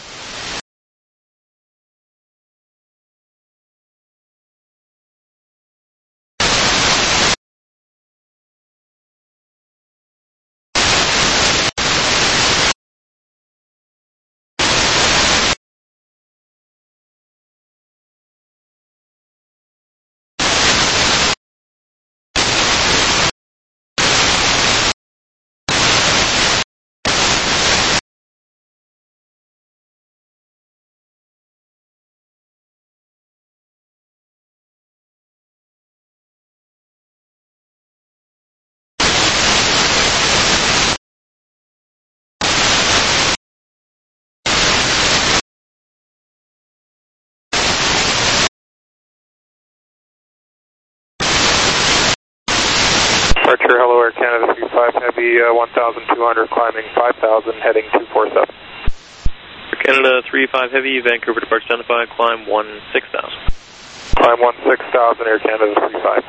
Departure, hello Air Canada three five, heavy uh, one thousand two hundred, climbing five thousand, heading two four seven. Air Canada three five heavy, Vancouver departure identified, climb one six thousand. Climb one six thousand, Air Canada three five.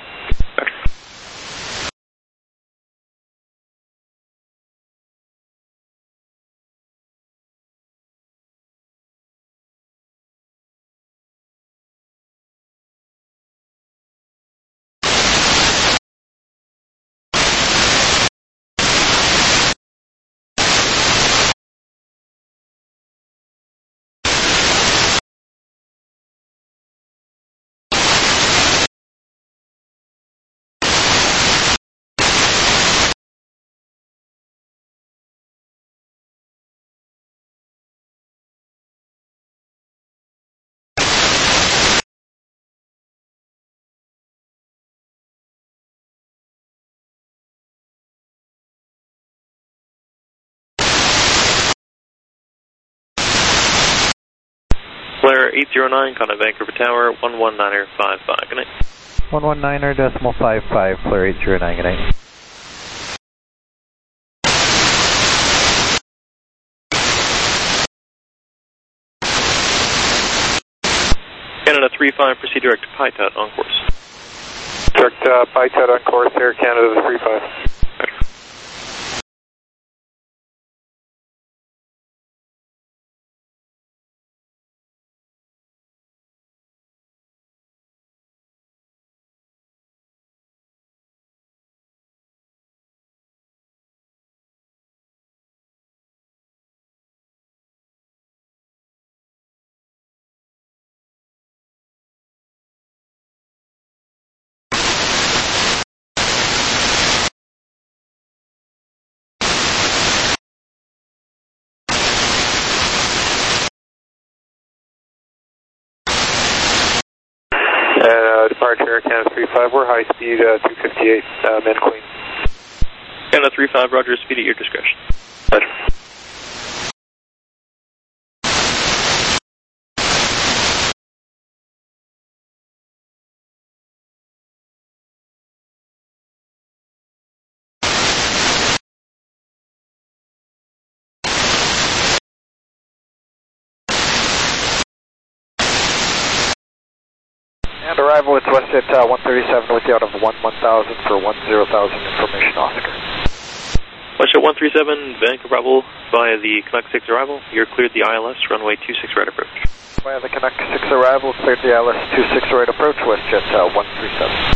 Flare eight zero nine, contact Vancouver Tower one one niner five five. Good night. one one niner decimal five five, Flare eight zero nine, good night. Canada three five, proceed direct to Paitat on course. Direct uh, Paitat on course, Air Canada three five. Uh, departure Air Canada three five, we're high speed uh, two fifty-eight, uh, Min Queen. Canada three five, roger, speed at your discretion. Roger. And arrival with WestJet uh, one thirty-seven with you out of one one thousand for one zero thousand information, Oscar. WestJet one three seven, Vancouver Bravo via the Canuck six arrival. You're cleared the I L S, runway two six right approach. Via the Canuck six arrival, cleared the I L S two six right approach, WestJet uh, one three seven.